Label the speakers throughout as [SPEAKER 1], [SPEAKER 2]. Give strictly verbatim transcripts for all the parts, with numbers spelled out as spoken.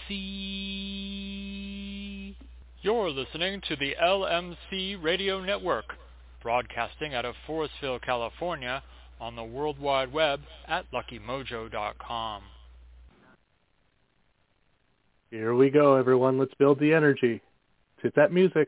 [SPEAKER 1] C. You're listening to the L M C Radio Network, broadcasting out of Forestville, California, on the World Wide Web at lucky mojo dot com.
[SPEAKER 2] Here we go, everyone. Let's build the energy. Hit that music.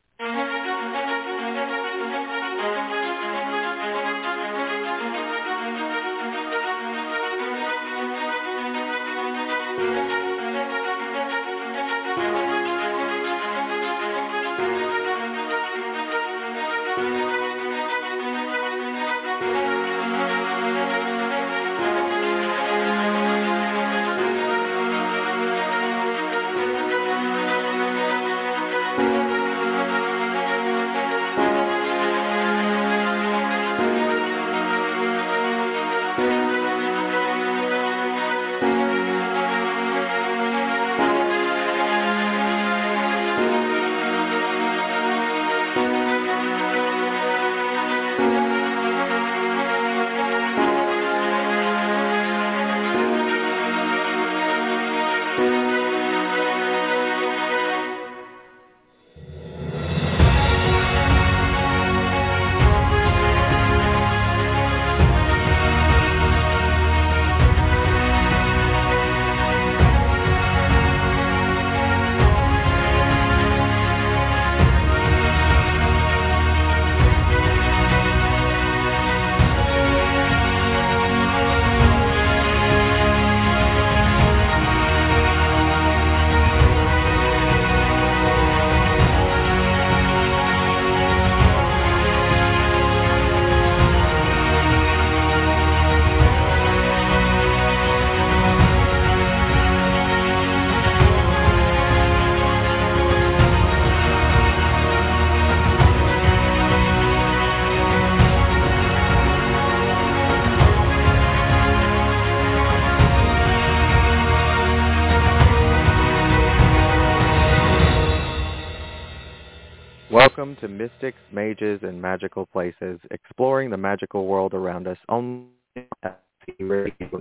[SPEAKER 3] Welcome to Mystics, Mages, and Magical Places, exploring the magical world around us only at the radio.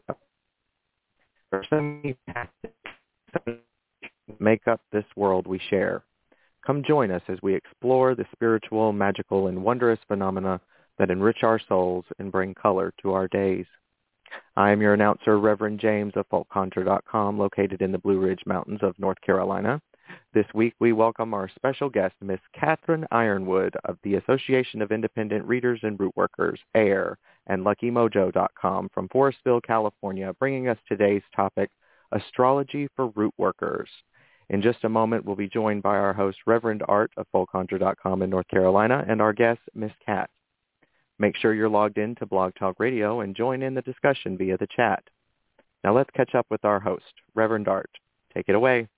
[SPEAKER 3] For some make up this world we share. Come join us as we explore the spiritual, magical, and wondrous phenomena that enrich our souls and bring color to our days. I am your announcer, Reverend James of folk conjure dot com, located in the Blue Ridge Mountains of North Carolina. This week, we welcome our special guest, Miss Catherine Ironwood of the Association of Independent Readers and Rootworkers, A I R, and lucky mojo dot com from Forestville, California, bringing us today's topic, Astrology for Rootworkers. In just a moment, we'll be joined by our host, Reverend Art of folk conjure dot com in North Carolina, and our guest, Miss Cat. Make sure you're logged in to Blog Talk Radio and join in the discussion via the chat. Now let's catch up with our host, Reverend Art. Take it away.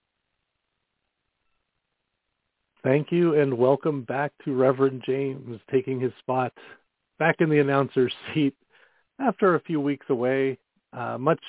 [SPEAKER 2] Thank you, and welcome back to Reverend James, taking his spot back in the announcer's seat after a few weeks away. Uh, much,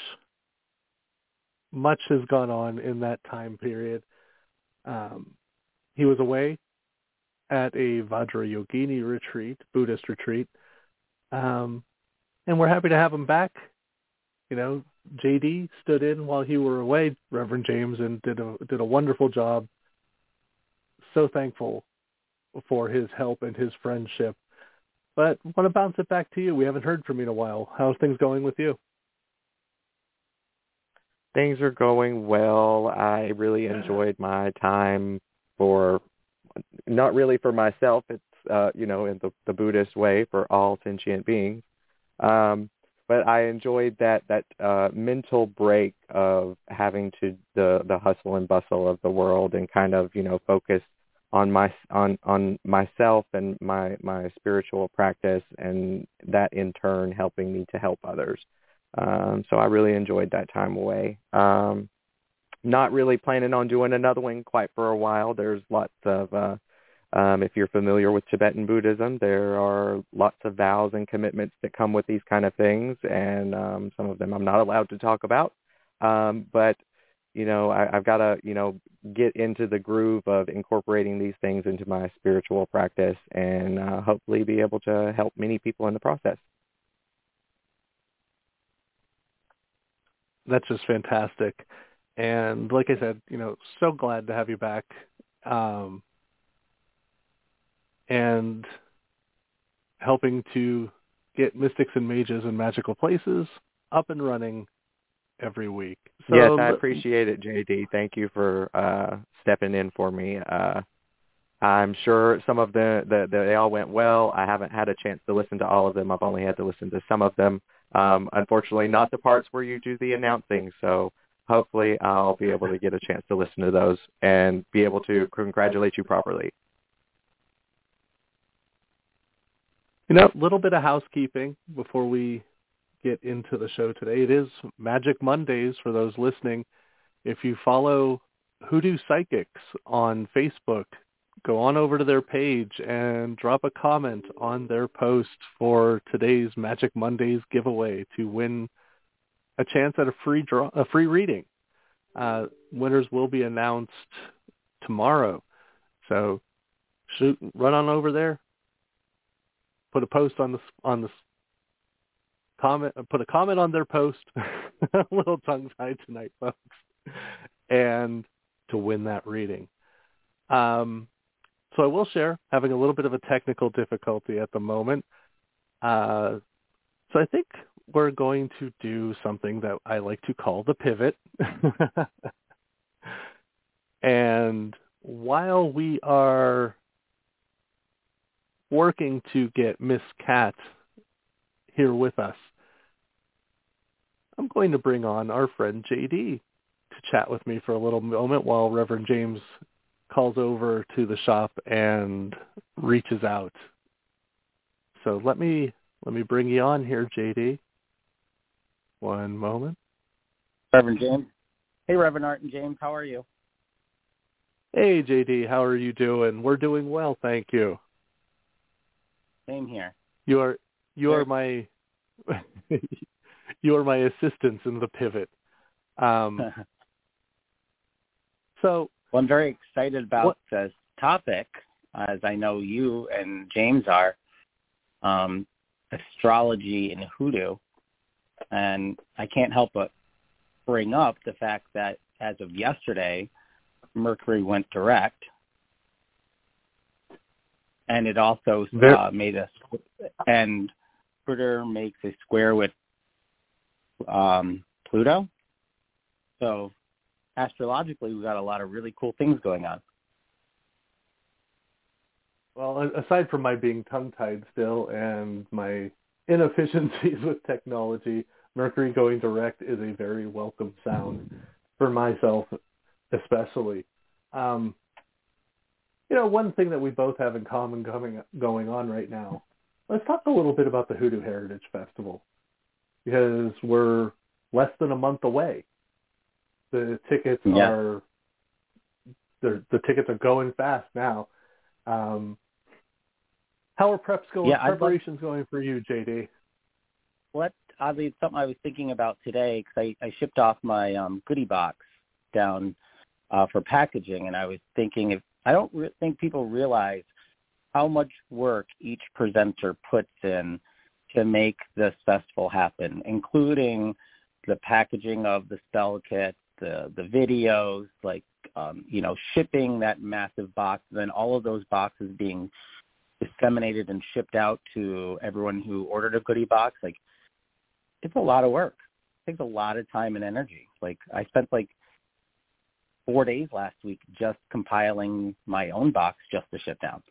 [SPEAKER 2] much has gone on in that time period. Um, he was away at a Vajrayogini retreat, Buddhist retreat, um, and we're happy to have him back. You know, J D stood in while you were away, Reverend James, and did a did a wonderful job. So thankful for his help and his friendship. But I want to bounce it back to you. We haven't heard from you in a while. How's things going with you?
[SPEAKER 3] Things are going well. I really enjoyed my time for, not really for myself, it's, uh, you know, in the, the Buddhist way, for all sentient beings. Um, but I enjoyed that that uh, mental break of having to, the, the hustle and bustle of the world and kind of, you know, focus on my on on myself and my my spiritual practice, and that in turn helping me to help others. Um, so I really enjoyed that time away. Um, not really planning on doing another one quite for a while. There's lots of, uh, um, if you're familiar with Tibetan Buddhism, there are lots of vows and commitments that come with these kind of things, and um, some of them I'm not allowed to talk about. Um, but you know, I, I've got to, you know, get into the groove of incorporating these things into my spiritual practice and uh, hopefully be able to help many people in the process.
[SPEAKER 2] That's just fantastic. And like I said, you know, so glad to have you back. Um, and helping to get Mystics and Mages and Magical Places up and running every week. So,
[SPEAKER 3] yes, I appreciate it, J D. Thank you for uh, stepping in for me. Uh, I'm sure some of the, the, the they all went well. I haven't had a chance to listen to all of them. I've only had to listen to some of them. Um, unfortunately, not the parts where you do the announcing. So hopefully I'll be able to get a chance to listen to those and be able to congratulate you properly.
[SPEAKER 2] You know, a little bit of housekeeping before we get into the show today. It is Magic Mondays for those listening. If you follow Hoodoo Psychics on Facebook, go on over to their page and drop a comment on their post for today's Magic Mondays giveaway to win a chance at a free draw, a free reading. Uh, winners will be announced tomorrow. So shoot, run on over there. Put a post on the on the comment. Put a comment on their post. A little tongue-tied tonight, folks. And to win that reading. Um, so I will share having a little bit of a technical difficulty at the moment. Uh, so I think we're going to do something that I like to call the pivot. And while we are working to get Miss Cat here with us, I'm going to bring on our friend J D to chat with me for a little moment while Reverend James calls over to the shop and reaches out. So let me let me bring you on here, J D. One moment.
[SPEAKER 4] Reverend James. Hey, Reverend Art and James, how are you?
[SPEAKER 2] Hey, J D, how are you doing? We're doing well, thank you.
[SPEAKER 4] Same here.
[SPEAKER 2] You are you are my you are my assistants in the pivot. Um, so,
[SPEAKER 4] well, I'm very excited about
[SPEAKER 2] what,
[SPEAKER 4] this topic, as I know you and James are, um, astrology and hoodoo. And I can't help but bring up the fact that as of yesterday, Mercury went direct. And it also uh, made a, and Jupiter makes a square with um, Pluto. So astrologically, we got a lot of really cool things going on.
[SPEAKER 2] Well, aside from my being tongue-tied still and my inefficiencies with technology, Mercury going direct is a very welcome sound for myself, especially. Um, you know, one thing that we both have in common coming, going on right now, let's talk a little bit about the Hoodoo Heritage Festival, because we're less than a month away. The tickets
[SPEAKER 4] yeah.
[SPEAKER 2] are the the tickets are going fast now. Um, how are preps going?
[SPEAKER 4] Yeah,
[SPEAKER 2] preparations
[SPEAKER 4] love,
[SPEAKER 2] going for you, J D?
[SPEAKER 4] Well, oddly, it's something I was thinking about today because I, I shipped off my um, goodie box down uh, for packaging, and I was thinking if I don't re- think people realize how much work each presenter puts in to make this festival happen, including the packaging of the spell kit, the the videos, like um, you know, shipping that massive box, and then all of those boxes being disseminated and shipped out to everyone who ordered a goodie box. Like, it's a lot of work. It takes a lot of time and energy. Like, I spent like four days last week just compiling my own box just to ship down.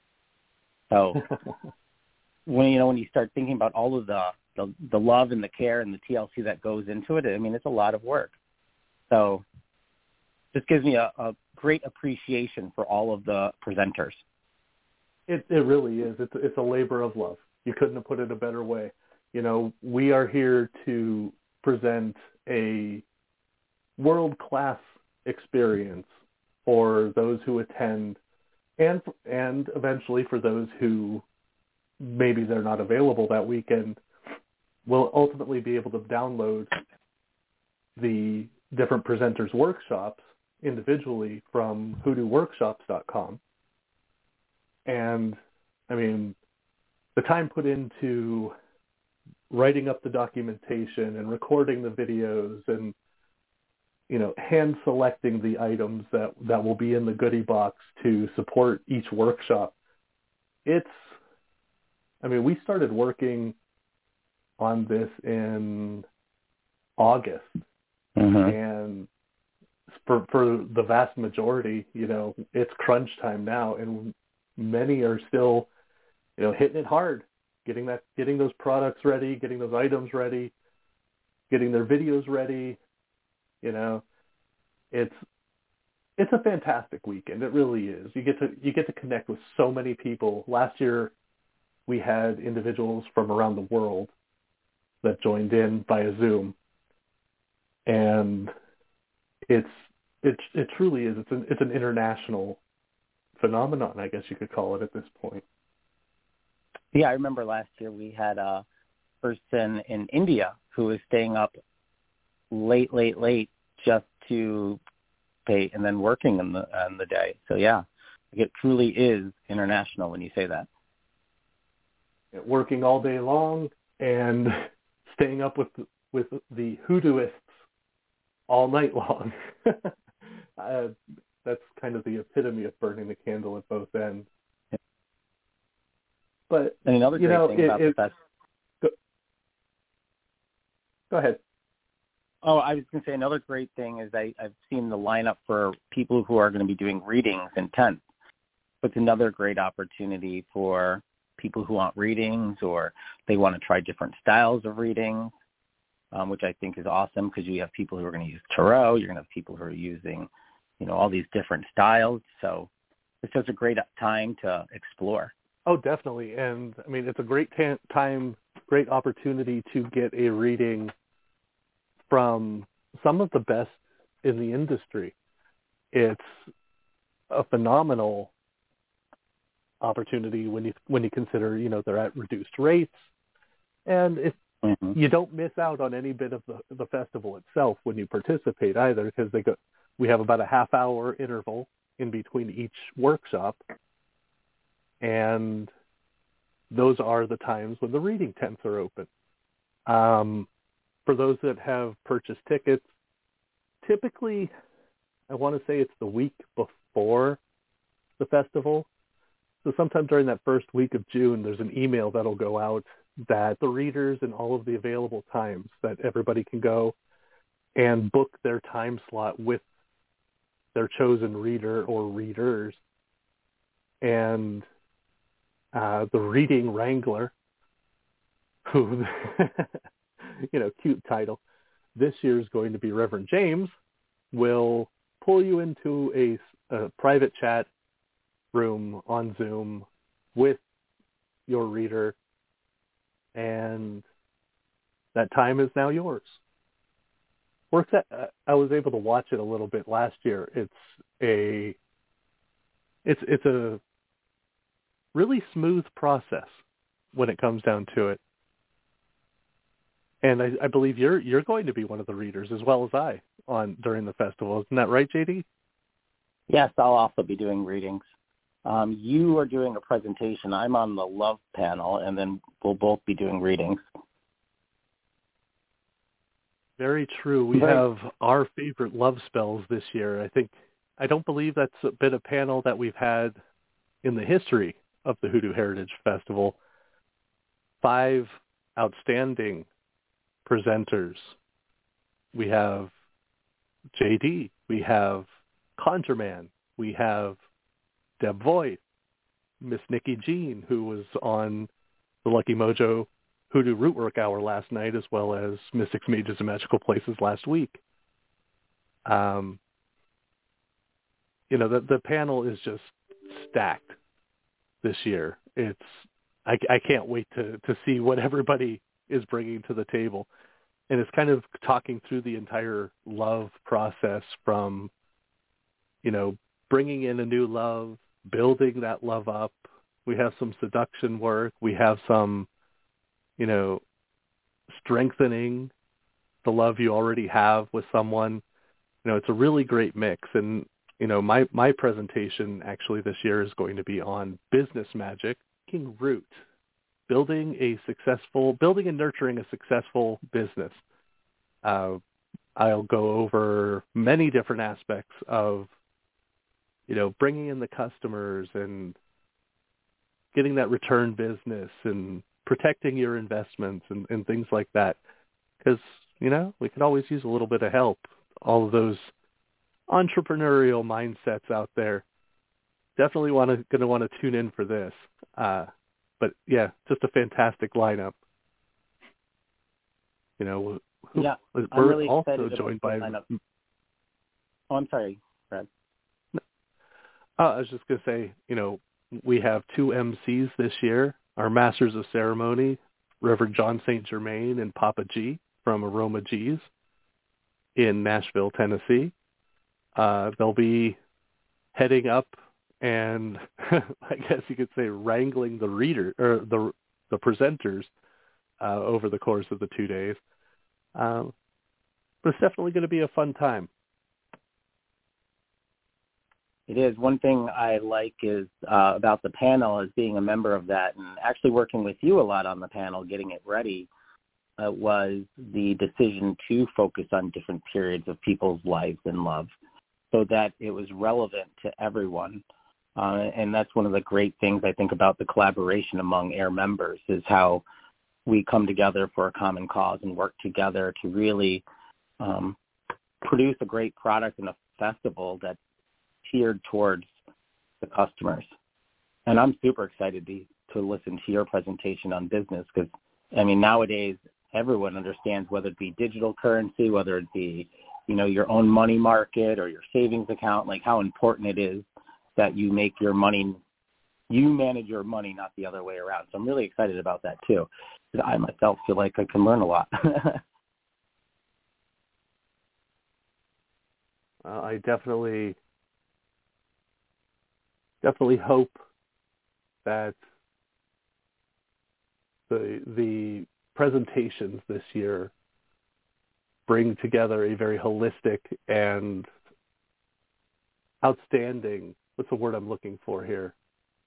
[SPEAKER 4] So when you know when you start thinking about all of the, the the love and the care and the T L C that goes into it, I mean, it's a lot of work. So this gives me a, a great appreciation for all of the presenters.
[SPEAKER 2] It it really is. It's it's a labor of love. You couldn't have put it a better way. You know, we are here to present a world-class experience for those who attend, and and eventually for those who maybe they're not available that weekend, will ultimately be able to download the different presenters' workshops individually from hoodoo workshops dot com. And, I mean, the time put into writing up the documentation and recording the videos and you know, hand selecting the items that, that will be in the goodie box to support each workshop. It's, I mean, we started working on this in August,
[SPEAKER 4] Mm-hmm.
[SPEAKER 2] and for for the vast majority, you know, it's crunch time now, and many are still, you know, hitting it hard, getting that, getting those products ready, getting those items ready, getting their videos ready. You know, it's it's a fantastic weekend. It really is. You get to you get to connect with so many people. Last year, we had individuals from around the world that joined in via Zoom, and it's it it truly is. It's an it's an international phenomenon, I guess you could call it at this point.
[SPEAKER 4] Yeah, I remember last year we had a person in India who was staying up late, late, late just to pay, and then working on the on the day. So yeah, it truly is international when you say that.
[SPEAKER 2] Working all day long and staying up with with the hoodooists all night long. uh, that's kind of the epitome of burning the candle at both ends. But
[SPEAKER 4] and another
[SPEAKER 2] you
[SPEAKER 4] great
[SPEAKER 2] know,
[SPEAKER 4] thing
[SPEAKER 2] it,
[SPEAKER 4] about
[SPEAKER 2] it,
[SPEAKER 4] the fest-
[SPEAKER 2] go, go ahead.
[SPEAKER 4] Oh, I was going to say another great thing is I, I've seen the lineup for people who are going to be doing readings in tents. It's another great opportunity for people who want readings or they want to try different styles of readings, um, which I think is awesome because you have people who are going to use tarot. You're going to have people who are using, you know, all these different styles. So it's just a great time to explore.
[SPEAKER 2] Oh, definitely. And I mean, it's a great ta- time, great opportunity to get a reading from some of the best in the industry. It's a phenomenal opportunity when you when you consider, you know, they're at reduced rates, and if
[SPEAKER 4] mm-hmm.
[SPEAKER 2] you don't miss out on any bit of the, the festival itself when you participate either, because they go, we have about a half hour interval in between each workshop, and those are the times when the reading tents are open. Um, for those that have purchased tickets, typically, I want to say it's the week before the festival. So sometime during that first week of June, there's an email that'll go out that the readers and all of the available times that everybody can go and book their time slot with their chosen reader or readers. And uh, the reading wrangler, who, you know, cute title, this year is going to be Reverend James, will pull you into a, a private chat room on Zoom with your reader, and that time is now yours. Works at, uh, I was able to watch it a little bit last year. It's a it's it's a really smooth process when it comes down to it. And I, I believe you're you're going to be one of the readers as well as I on during the festival. Isn't that right, J D?
[SPEAKER 4] Yes, I'll also be doing readings. Um, you are doing a presentation. I'm on the love panel, and then we'll both be doing readings.
[SPEAKER 2] Very true. We
[SPEAKER 4] Right.
[SPEAKER 2] have our favorite love spells this year. I think I don't believe that's been a panel that we've had in the history of the Hoodoo Heritage Festival. Five outstanding presenters. We have J D. We have ConjureMan. We have Deb Voigt, Miss Nikki Jean, who was on the Lucky Mojo Hoodoo Rootwork Hour last night, as well as Mystics, Mages, and Magical Places last week. Um, you know, the the panel is just stacked this year. It's I, I can't wait to, to see what everybody is bringing to the table. And it's kind of talking through the entire love process from, you know, bringing in a new love, building that love up. We have some seduction work. We have some, you know, strengthening the love you already have with someone. You know, it's a really great mix. And, you know, my, my presentation actually this year is going to be on business magic, taking root, building a successful, building and nurturing a successful business. Uh, I'll go over many different aspects of, you know, bringing in the customers and getting that return business and protecting your investments and, and things like that. Because, you know, we could always use a little bit of help. All of those entrepreneurial mindsets out there definitely want to going to want to tune in for this. Uh, but yeah, just a fantastic lineup. You know, who,
[SPEAKER 4] yeah,
[SPEAKER 2] we're
[SPEAKER 4] I'm really
[SPEAKER 2] also
[SPEAKER 4] excited
[SPEAKER 2] joined
[SPEAKER 4] about
[SPEAKER 2] by.
[SPEAKER 4] the lineup. Oh, I'm sorry, Fred.
[SPEAKER 2] Uh, I was just going to say, you know, we have two M Cs this year. Our Masters of Ceremony, Reverend John Saint Germain and Papa G from Aroma G's in Nashville, Tennessee. Uh, they'll be heading up and I guess you could say wrangling the reader or the the presenters uh, over the course of the two days. Um, but it's definitely going to be a fun time.
[SPEAKER 4] It is. One thing I like is uh, about the panel is being a member of that and actually working with you a lot on the panel, getting it ready, uh, was the decision to focus on different periods of people's lives and love so that it was relevant to everyone. Uh, and that's one of the great things I think about the collaboration among AIR members is how we come together for a common cause and work together to really um, produce a great product and a festival that's geared towards the customers. And I'm super excited to, to listen to your presentation on business because, I mean, nowadays everyone understands whether it be digital currency, whether it be, you know, your own money market or your savings account, like how important it is that you make your money, you manage your money, not the other way around. So I'm really excited about that too. Because I myself feel like I can learn a lot.
[SPEAKER 2] uh, I definitely, definitely hope that the the presentations this year bring together a very holistic and outstanding, what's the word I'm looking for here,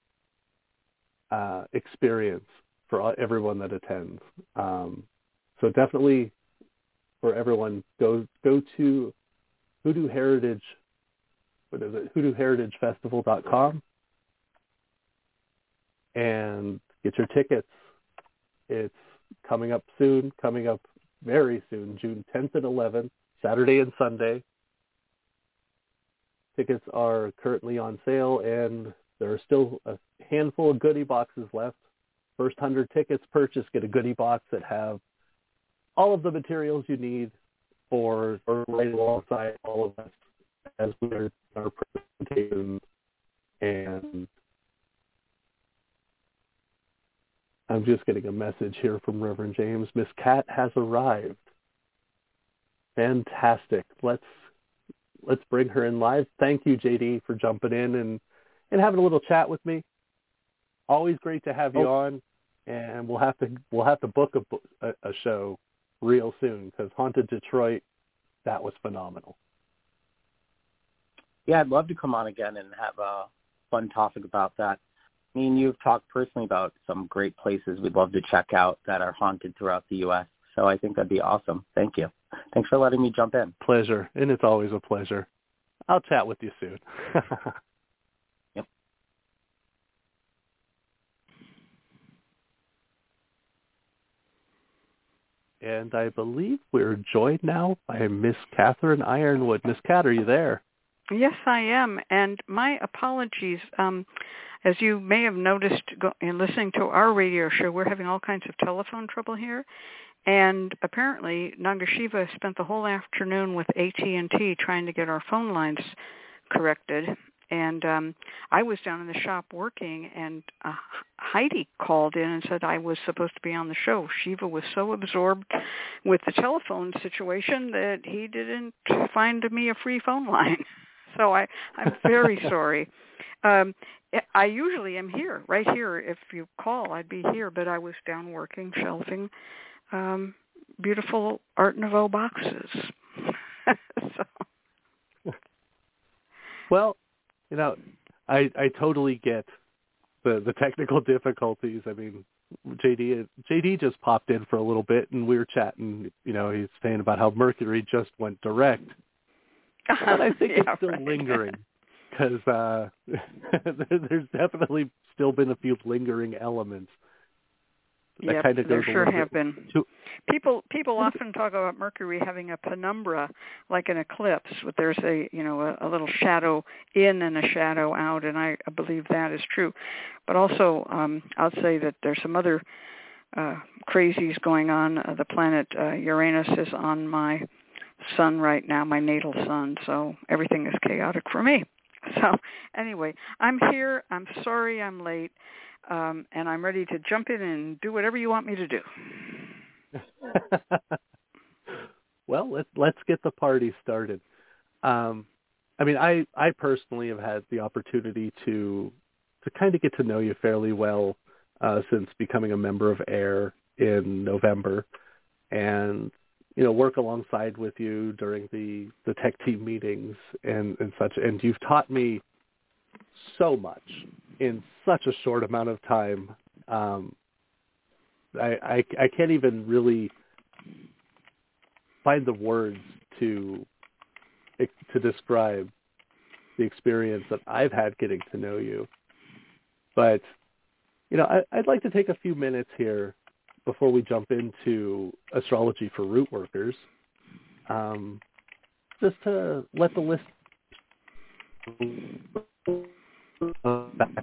[SPEAKER 2] uh, experience for all, everyone that attends. Um, so definitely for everyone, go go to Hoodoo Heritage, what is it, hoodoo heritage festival dot com and get your tickets. It's coming up soon, coming up very soon, June tenth and eleventh, Saturday and Sunday. Tickets are currently on sale, and there are still a handful of goodie boxes left. First one hundred tickets purchased get a goodie box that have all of the materials you need for, for right alongside all of us as we are our presentations. And I'm just getting a message here from Reverend James. Miss Cat has arrived. Fantastic. Let's let's bring her in live. Thank you, J D, for jumping in and, and having a little chat with me. Always great to have you oh. on, and we'll have to we'll have to book a, a, a show real soon because Haunted Detroit, that was phenomenal.
[SPEAKER 4] Yeah, I'd love to come on again and have a fun topic about that. Me and you have talked personally about some great places we'd love to check out that are haunted throughout the U S. So I think that'd be awesome. Thank you. Thanks for letting me jump in.
[SPEAKER 2] Pleasure. And it's always a pleasure. I'll chat with you soon.
[SPEAKER 4] Yep.
[SPEAKER 2] And I believe we're joined now by Miss Catherine Ironwood. Miss Cat, are you there?
[SPEAKER 5] Yes, I am. And my apologies. Um, as you may have noticed go, in listening to our radio show, we're having all kinds of telephone trouble here. And apparently, Nagashiva spent the whole afternoon with A T and T trying to get our phone lines corrected. And um, I was down in the shop working, and uh, Heidi called in and said I was supposed to be on the show. Shiva was so absorbed with the telephone situation that he didn't find me a free phone line. So I, I'm very sorry. Um, I usually am here, right here. If you call, I'd be here, but I was down working, shelving um, beautiful Art Nouveau boxes. so.
[SPEAKER 2] Well, you know, I I totally get the the technical difficulties. I mean, J D J D just popped in for a little bit, and we were chatting. You know, he's saying about how Mercury just went direct. but I think
[SPEAKER 5] yeah,
[SPEAKER 2] it's still
[SPEAKER 5] right.
[SPEAKER 2] lingering because uh, there's definitely still been a few lingering elements. That
[SPEAKER 5] Yep,
[SPEAKER 2] kind of
[SPEAKER 5] there
[SPEAKER 2] goes a
[SPEAKER 5] sure
[SPEAKER 2] little
[SPEAKER 5] have
[SPEAKER 2] bit
[SPEAKER 5] been.
[SPEAKER 2] to,
[SPEAKER 5] People people often talk about Mercury having a penumbra, like an eclipse. But there's a you know a, a little shadow in and a shadow out, and I, I believe that is true. But also, um, I'll say that there's some other uh, crazies going on. Uh, the planet uh, Uranus is on my sun right now, my natal sun, so everything is chaotic for me. So anyway, I'm here. I'm sorry I'm late. Um, and I'm ready to jump in and do whatever you want me to do.
[SPEAKER 2] Well, let's let's get the party started. Um, I mean, I, I personally have had the opportunity to to kind of get to know you fairly well uh, since becoming a member of AIR in November, and you know work alongside with you during the, the tech team meetings and, and such. And you've taught me so much in such a short amount of time. Um, I, I I can't even really find the words to to describe the experience that I've had getting to know you. But you know, I, I'd like to take a few minutes here before we jump into astrology for root workers, um, just to let the list back.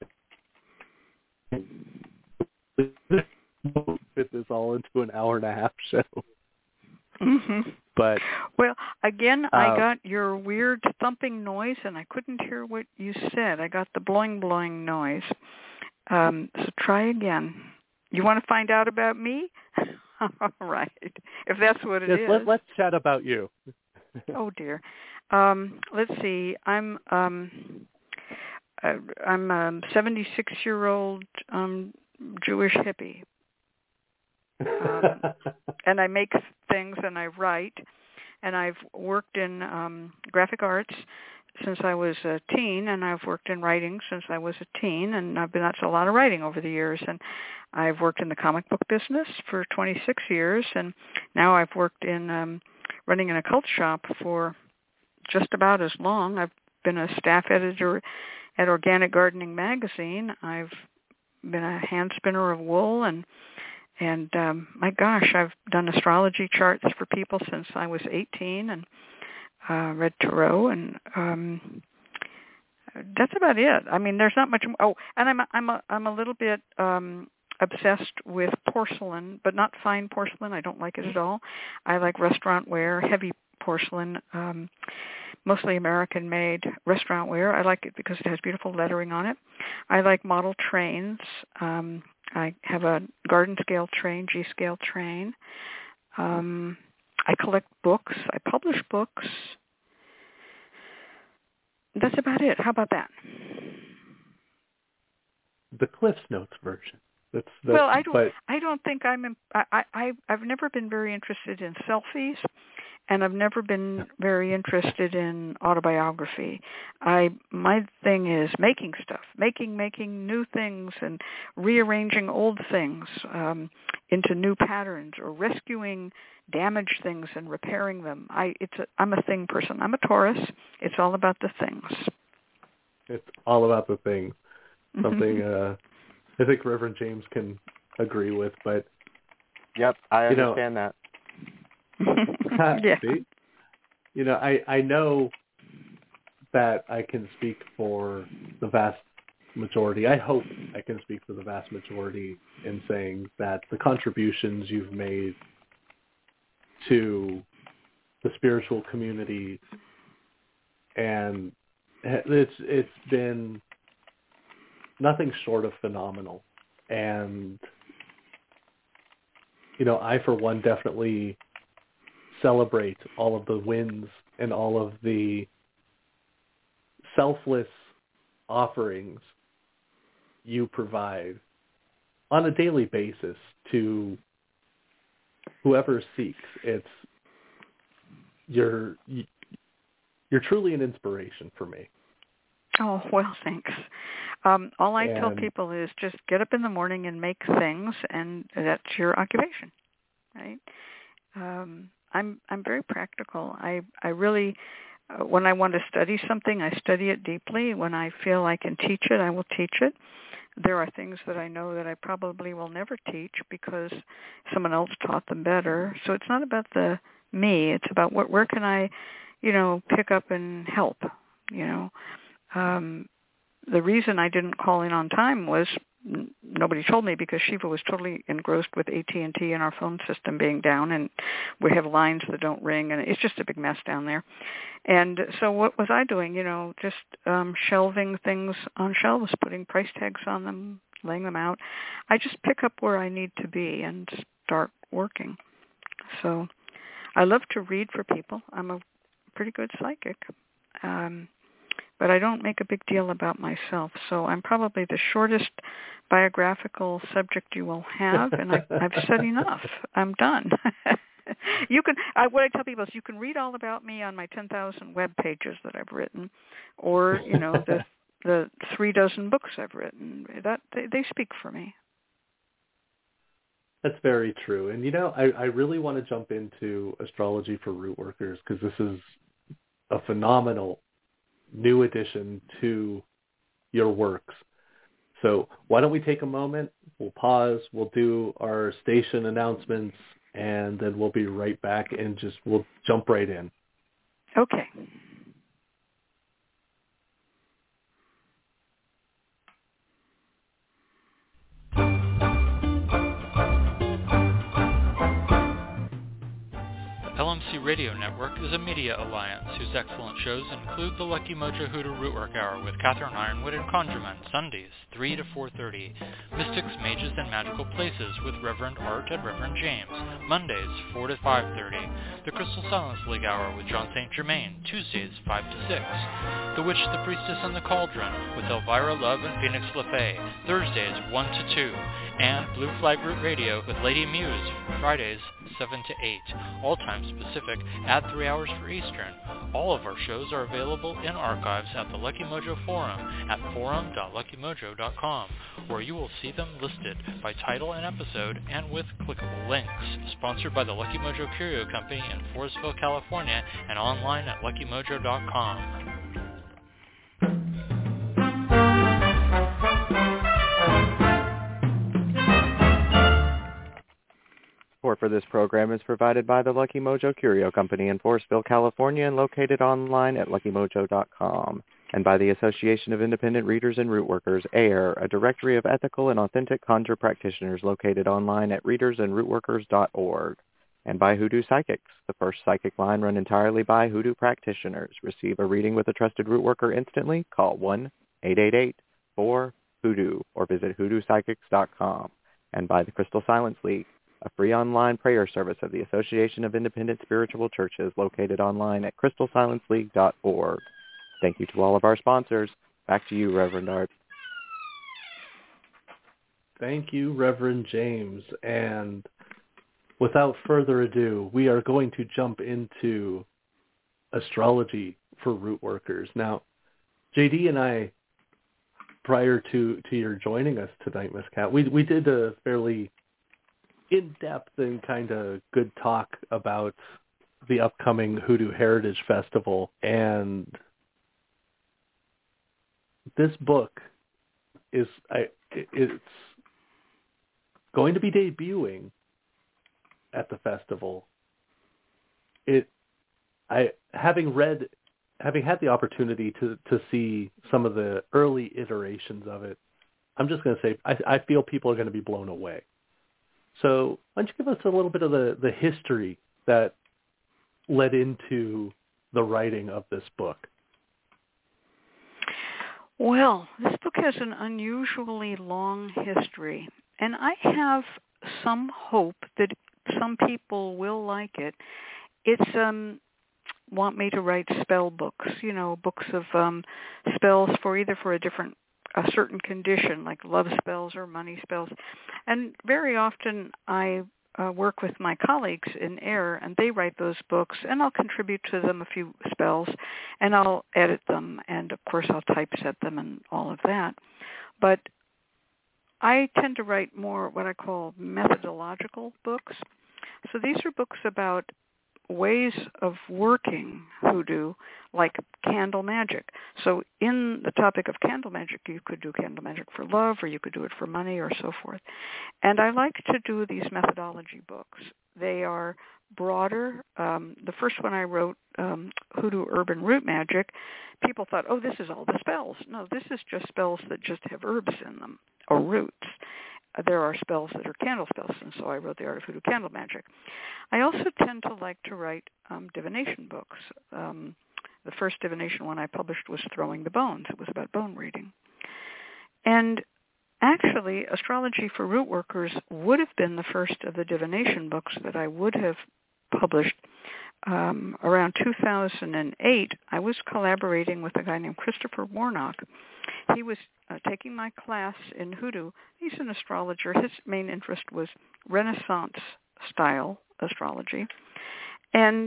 [SPEAKER 2] Fit this all into an hour and a half show.
[SPEAKER 5] Mm-hmm.
[SPEAKER 2] But
[SPEAKER 5] well, again,
[SPEAKER 2] uh,
[SPEAKER 5] I got your weird thumping noise, and I couldn't hear what you said. I got the blowing, blowing noise. Um, so try again. You want to find out about me? All right, if that's what it
[SPEAKER 2] yes,
[SPEAKER 5] is.
[SPEAKER 2] Let, let's chat about you.
[SPEAKER 5] Oh dear. Um, let's see. I'm um, uh, I'm a seventy-six-year-old um, Jewish hippie. Um, and I make things and I write, and I've worked in um, graphic arts since I was a teen, and I've worked in writing since I was a teen, and I've been that's a lot of writing over the years. And I've worked in the comic book business for twenty-six years, and now I've worked in um, running an occult shop for just about as long. I've been a staff editor at Organic Gardening Magazine. I've been a hand spinner of wool, and And um, my gosh, I've done astrology charts for people since I was eighteen, and uh, read tarot, and um, that's about it. I mean, there's not much. Oh, and I'm a, I'm a, I'm a little bit um, obsessed with porcelain, but not fine porcelain. I don't like it at all. I like restaurant ware, heavy porcelain, um, mostly American-made restaurant ware. I like it because it has beautiful lettering on it. I like model trains. Um, I have a garden scale train, G scale train. Um, I collect books. I publish books. That's about it. How about that?
[SPEAKER 2] The Cliff's Notes version. That's, that's
[SPEAKER 5] well, I don't.
[SPEAKER 2] But...
[SPEAKER 5] I don't think I'm. In, I, I. I've never been very interested in selfies, and I've never been very interested in autobiography. I my thing is making stuff, making making new things, and rearranging old things um, into new patterns, or rescuing damaged things and repairing them. I it's a, I'm a thing person. I'm a Taurus. It's all about the things.
[SPEAKER 2] It's all about the things. Something uh, I think Reverend James can agree with. But
[SPEAKER 3] yep, I
[SPEAKER 2] you
[SPEAKER 3] understand
[SPEAKER 2] know,
[SPEAKER 3] that.
[SPEAKER 5] yeah.
[SPEAKER 2] See? You know, I, I know that I can speak for the vast majority. I hope I can speak for the vast majority in saying that the contributions you've made to the spiritual community, and it's it's been nothing short of phenomenal. And you know, I for one definitely celebrate all of the wins and all of the selfless offerings you provide on a daily basis to whoever seeks. It's you're you're truly an inspiration for me.
[SPEAKER 5] Oh, well, thanks. Um, all I
[SPEAKER 2] and,
[SPEAKER 5] tell people is just get up in the morning and make things, and that's your occupation, right? Um, I'm I'm very practical. I I really uh, when I want to study something, I study it deeply. When I feel I can teach it, I will teach it. There are things that I know that I probably will never teach because someone else taught them better. So it's not about the me. It's about what, where can I, you know, pick up and help, you know. Um, the reason I didn't call in on time was n- nobody told me because Shiva was totally engrossed with A T and T and our phone system being down, and we have lines that don't ring, and it's just a big mess down there. And so what was I doing? You know, just um, shelving things on shelves, putting price tags on them, laying them out. I just pick up where I need to be and start working. So I love to read for people. I'm a pretty good psychic. Um, but I don't make a big deal about myself. So I'm probably the shortest biographical subject you will have, and I, I've said enough. I'm done. You can. I, what I tell people is, you can read all about me on my ten thousand web pages that I've written, or you know the the three dozen books I've written. That they, they speak for me.
[SPEAKER 2] That's very true. And you know, I, I really want to jump into astrology for root workers because this is a phenomenal new addition to your works. So why don't we take a moment, we'll pause, we'll do our station announcements, and then we'll be right back and just we'll jump right in.
[SPEAKER 5] Okay.
[SPEAKER 1] L M C Radio Network is a media alliance whose excellent shows include the Lucky Mojo Hoodoo Rootwork Hour with Catherine Ironwood and Conjurman, Sundays, three to four thirty, Mystics, Mages, and Magical Places with Reverend Art and Reverend James, Mondays, four to five thirty, the Crystal Silence League Hour with John Saint Germain, Tuesdays, five to six, The Witch, the Priestess, and the Cauldron with Elvira Love and Phoenix LaFay, Thursdays, one to two, and Blue Flag Root Radio with Lady Muse, Fridays, seven to eight, all times Pacific, add three hours for Eastern. All of our shows are available in archives at the Lucky Mojo Forum at forum dot lucky mojo dot com, where you will see them listed by title and episode and with clickable links. Sponsored by the Lucky Mojo Curio Company in Forestville, California, and online at lucky mojo dot com.
[SPEAKER 3] Support for this program is provided by the Lucky Mojo Curio Company in Forestville, California, and located online at lucky mojo dot com, and by the Association of Independent Readers and Rootworkers, A I R, a directory of ethical and authentic conjure practitioners located online at readers and rootworkers dot org, and by Hoodoo Psychics, the first psychic line run entirely by Hoodoo practitioners. Receive a reading with a trusted rootworker instantly. Call one eight eight eight four hoodoo or visit hoodoo psychics dot com, and by the Crystal Silence League, a free online prayer service of the Association of Independent Spiritual Churches located online at crystal silence league dot org. Thank you to all of our sponsors. Back to you, Reverend Art.
[SPEAKER 2] Thank you, Reverend James. And without further ado, we are going to jump into astrology for root workers. Now, J D and I, prior to, to your joining us tonight, Miss Cat, we we did a fairly in-depth and kind of good talk about the upcoming Hoodoo Heritage Festival, and this book is I, it's going to be debuting at the festival. It I having read having had the opportunity to to see some of the early iterations of it, I'm just going to say I, I feel people are going to be blown away. So why don't you give us a little bit of the, the history that led into the writing of this book?
[SPEAKER 5] Well, this book has an unusually long history, and I have some hope that some people will like it. It's um want me to write spell books, you know, books of um spells for either for a different a certain condition, like love spells or money spells. And very often I uh, work with my colleagues in AIR, and they write those books, and I'll contribute to them a few spells, and I'll edit them, and of course I'll typeset them and all of that. But I tend to write more what I call methodological books. So these are books about ways of working hoodoo, like candle magic. So in the topic of candle magic, you could do candle magic for love, or you could do it for money, or so forth. And I like to do these methodology books. They are broader. Um, the first one I wrote, um, Hoodoo Urban Root Magic, people thought, oh, this is all the spells. No, this is just spells that just have herbs in them, or roots. Uh, there are spells that are candle spells, and so I wrote The Art of Hoodoo Candle Magic. I also tend to like to write um, divination books. Um, the first divination one I published was Throwing the Bones. It was about bone reading. And actually, Astrology for Root Workers would have been the first of the divination books that I would have published. Um, around two thousand eight, I was collaborating with a guy named Christopher Warnock. He was uh, taking my class in hoodoo. He's an astrologer. His main interest was Renaissance-style astrology. And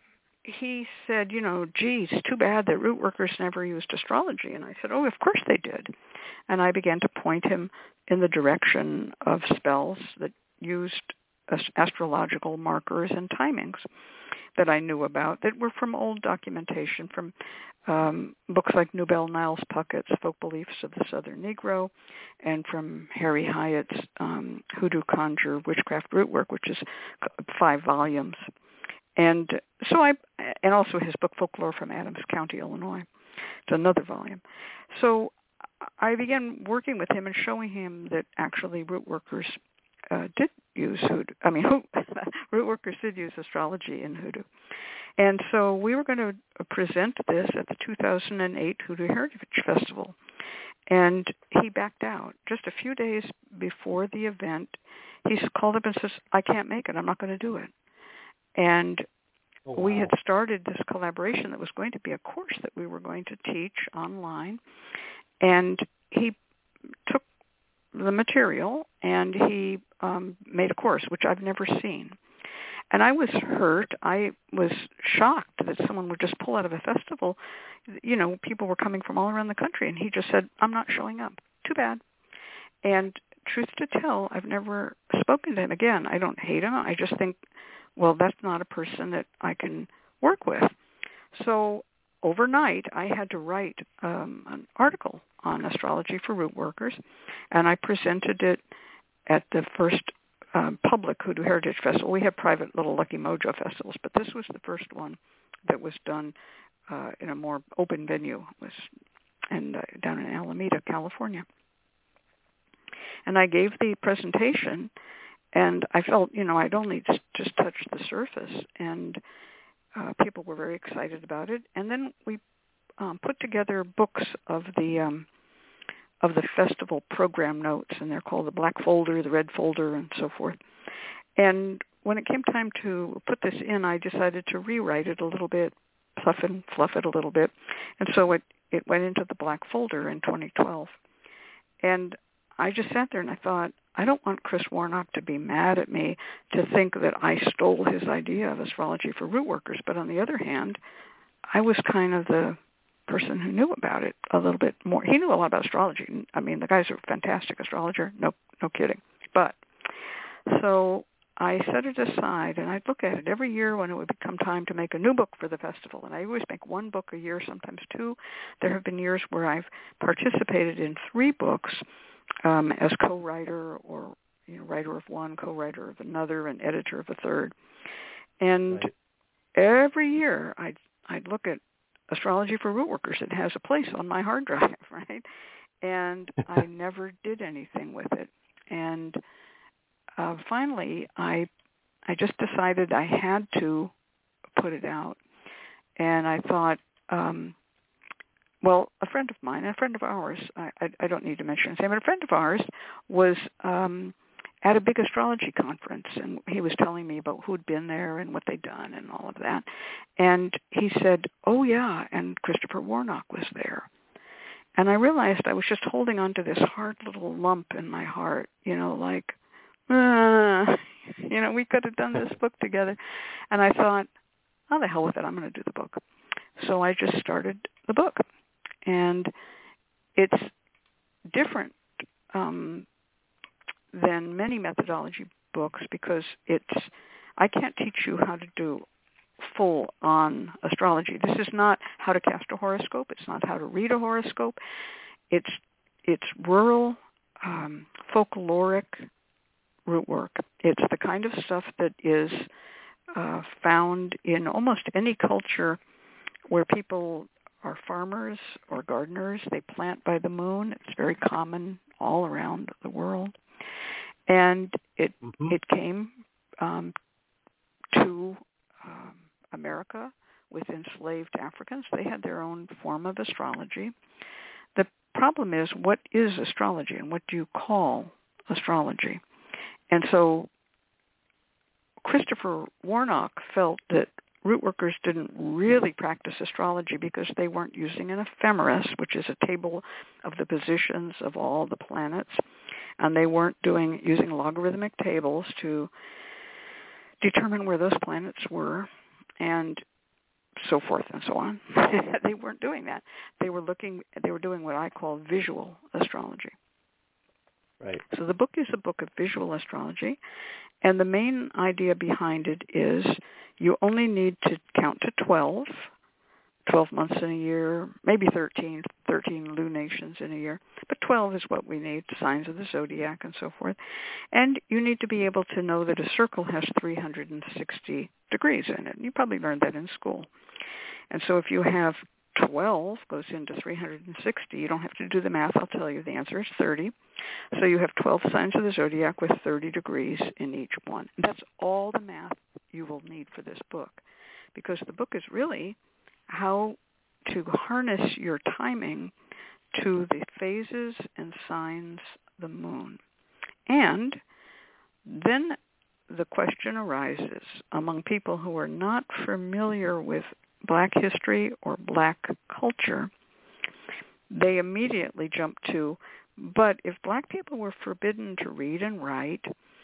[SPEAKER 5] he said, you know, gee, it's too bad that root workers never used astrology. And I said, oh, of course they did. And I began to point him in the direction of spells that used astrological markers and timings that I knew about that were from old documentation, from um, books like Nubel Niles Puckett's Folk Beliefs of the Southern Negro, and from Harry Hyatt's um, Hoodoo Conjure Witchcraft Rootwork, which is five volumes. And so I, and also his book Folklore from Adams County, Illinois. It's another volume. So I began working with him and showing him that actually root workers uh, did use hoodoo. I mean, root workers did use astrology in hoodoo. And so we were going to present this at the two thousand eight Hoodoo Heritage Festival. And he backed out. Just a few days before the event, he called up and says, I can't make it. I'm not going to do it. And oh, wow. we had started this collaboration that was going to be a course that we were going to teach online. And he took the material and he um, made a course, which I've never seen. And I was hurt. I was shocked that someone would just pull out of a festival. You know, people were coming from all around the country, and he just said, I'm not showing up. Too bad. And truth to tell, I've never spoken to him again. I don't hate him. I just think, well, that's not a person that I can work with. So overnight, I had to write um, an article on astrology for root workers, and I presented it at the first um, public Hoodoo Heritage Festival. We have private little Lucky Mojo festivals, but this was the first one that was done uh, in a more open venue. It was in, uh, down in Alameda, California. And I gave the presentation, and I felt, you know, I'd only just, just touched the surface, and uh, people were very excited about it. And then we um, put together books of the um, of the festival program notes, and they're called the black folder, the red folder, and so forth. And when it came time to put this in, I decided to rewrite it a little bit, fluff and fluff it a little bit, and so it, it went into the black folder in twenty twelve. And I just sat there and I thought, I don't want Chris Warnock to be mad at me to think that I stole his idea of astrology for root workers. But on the other hand, I was kind of the person who knew about it a little bit more. He knew a lot about astrology. I mean, the guy's a fantastic astrologer. No, no kidding. But so I set it aside, and I'd look at it every year when it would become time to make a new book for the festival. And I always make one book a year, sometimes two. There have been years where I've participated in three books um, as co-writer or you know, writer of one, co-writer of another, and editor of a third. And right. every year I'd, I'd look at Astrology for Root Workers. It has a place on my hard drive, right? And I never did anything with it. And uh, finally, I I just decided I had to put it out. And I thought, um, well, a friend of mine, a friend of ours, I, I, I don't need to mention his name, but a friend of ours was um, at a big astrology conference, and he was telling me about who'd been there and what they'd done and all of that. And he said, oh, yeah, and Christopher Warnock was there. And I realized I was just holding on to this hard little lump in my heart, you know, like, uh, you know, we could have done this book together. And I thought, oh, the hell with it, I'm going to do the book. So I just started the book. And it's different um, than many methodology books because it's, I can't teach you how to do full on astrology. This is not how to cast a horoscope. It's not how to read a horoscope. It's it's rural, um, folkloric root work. It's the kind of stuff that is uh, found in almost any culture where people are farmers or gardeners. They plant by the moon. It's very common all around the world. And it mm-hmm. it came um, to um, America with enslaved Africans. They had their own form of astrology. The problem is, what is astrology and what do you call astrology? And so Christopher Warnock felt that root workers didn't really practice astrology because they weren't using an ephemeris, which is a table of the positions of all the planets, and they weren't doing using logarithmic tables to determine where those planets were, and so forth and so on. They weren't doing that. They were looking. They were doing what I call visual astrology.
[SPEAKER 2] Right.
[SPEAKER 5] So the book is a book of visual astrology, and the main idea behind it is you only need to count to twelve, twelve months in a year, maybe thirteen, thirteen lunations in a year, but twelve is what we need, signs of the zodiac and so forth. And you need to be able to know that a circle has three hundred sixty degrees in it. You probably learned that in school. And so if you have twelve goes into three hundred sixty, you don't have to do the math. I'll tell you the answer is thirty. So you have twelve signs of the zodiac with thirty degrees in each one. That's all the math you will need for this book, because the book is really how to harness your timing to the phases and signs of the moon. And then the question arises among people who are not familiar with Black history or Black culture. They immediately jump to, but if Black people were forbidden to read and write,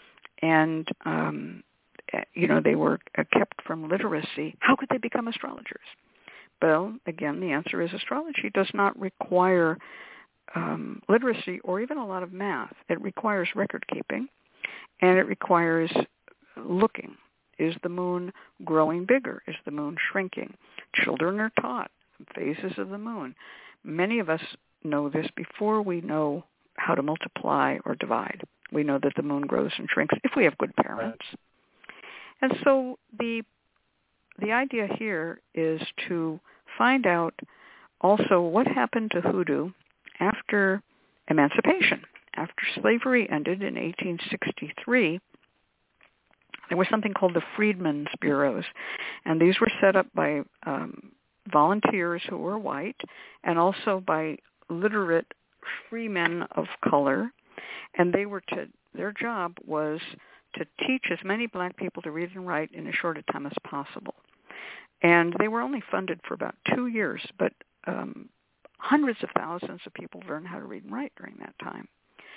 [SPEAKER 5] and um, you know they were kept from literacy, how could they become astrologers? Well, again, the answer is astrology does not require um, literacy or even a lot of math. It requires record keeping, and it requires looking. Is the moon growing bigger? Is the moon shrinking? Children are taught phases of the moon. Many of us know this before we know how to multiply or divide. We know that the moon grows and shrinks if we have good parents. And so the the idea here is to find out also what happened to hoodoo after emancipation. After slavery ended in eighteen sixty-three, there was something called the Freedmen's Bureaus, and these were set up by um, volunteers who were white and also by literate free men of color, and they were to their job was to teach as many Black people to read and write in as short a time as possible. And they were only funded for about two years, but um, hundreds of thousands of people learned how to read and write during that time.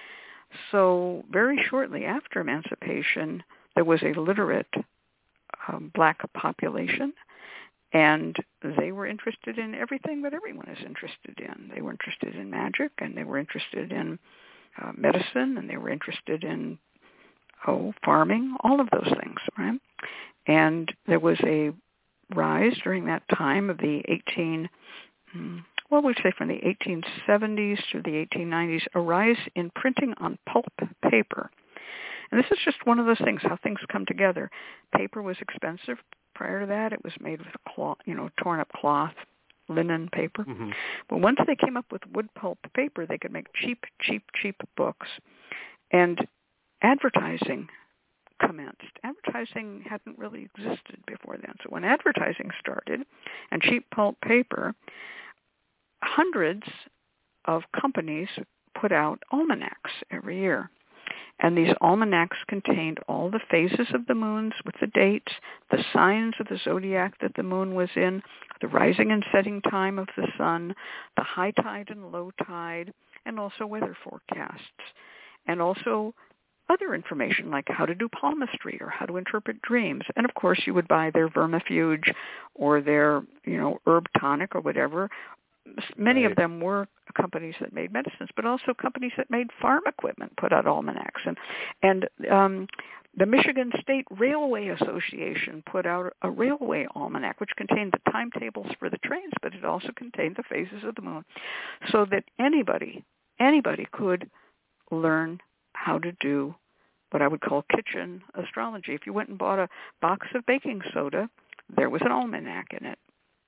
[SPEAKER 5] So very shortly after emancipation, there was a literate um, Black population, and they were interested in everything that everyone is interested in. They were interested in magic, and they were interested in uh, medicine, and they were interested in, oh, farming, all of those things, right? And there was a rise during that time of the eighteen, well, we'd say from the eighteen seventies to the eighteen nineties, a rise in printing on pulp paper. And this is just one of those things, how things come together. Paper was expensive. Prior to that, it was made with cloth, you know, torn up cloth, linen paper. Mm-hmm. But once they came up with wood pulp paper, they could make cheap, cheap, cheap books. And advertising commenced. Advertising hadn't really existed before then. So when advertising started and cheap pulp paper, hundreds of companies put out almanacs every year. And these almanacs contained all the phases of the moons with the dates, the signs of the zodiac that the moon was in, the rising and setting time of the sun, the high tide and low tide, and also weather forecasts. And also other information like how to do palmistry or how to interpret dreams. And of course you would buy their vermifuge or their, you know, herb tonic or whatever. Many right. of them were companies that made medicines, but also companies that made farm equipment put out almanacs. And, and um, The Michigan State Railway Association put out a railway almanac, which contained the timetables for the trains, but it also contained the phases of the moon, so that anybody, anybody could learn how to do what I would call kitchen astrology. If you went and bought a box of baking soda, there was an almanac in it.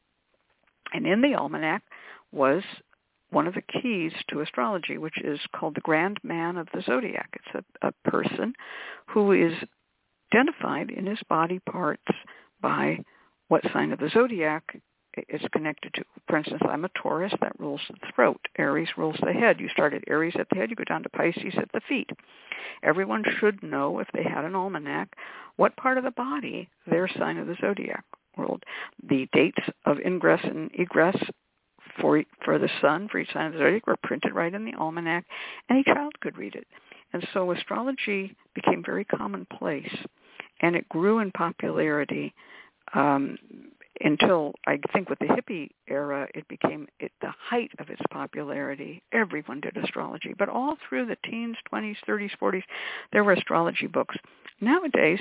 [SPEAKER 5] And in the almanac was one of the keys to astrology, which is called the Grand Man of the Zodiac. It's a, a person who is identified in his body parts by what sign of the zodiac it's connected to. For instance, I'm a Taurus, that rules the throat. Aries rules the head. You start at Aries at the head, you go down to Pisces at the feet. Everyone should know, if they had an almanac, what part of the body their sign of the zodiac ruled. The dates of ingress and egress for for the sun, for each sign of the zodiac, were printed right in the almanac. Any child could read it. And so astrology became very commonplace, and it grew in popularity um, until, I think, with the hippie era, it became at the height of its popularity. Everyone did astrology. But all through the teens, twenties, thirties, forties, there were astrology books. Nowadays,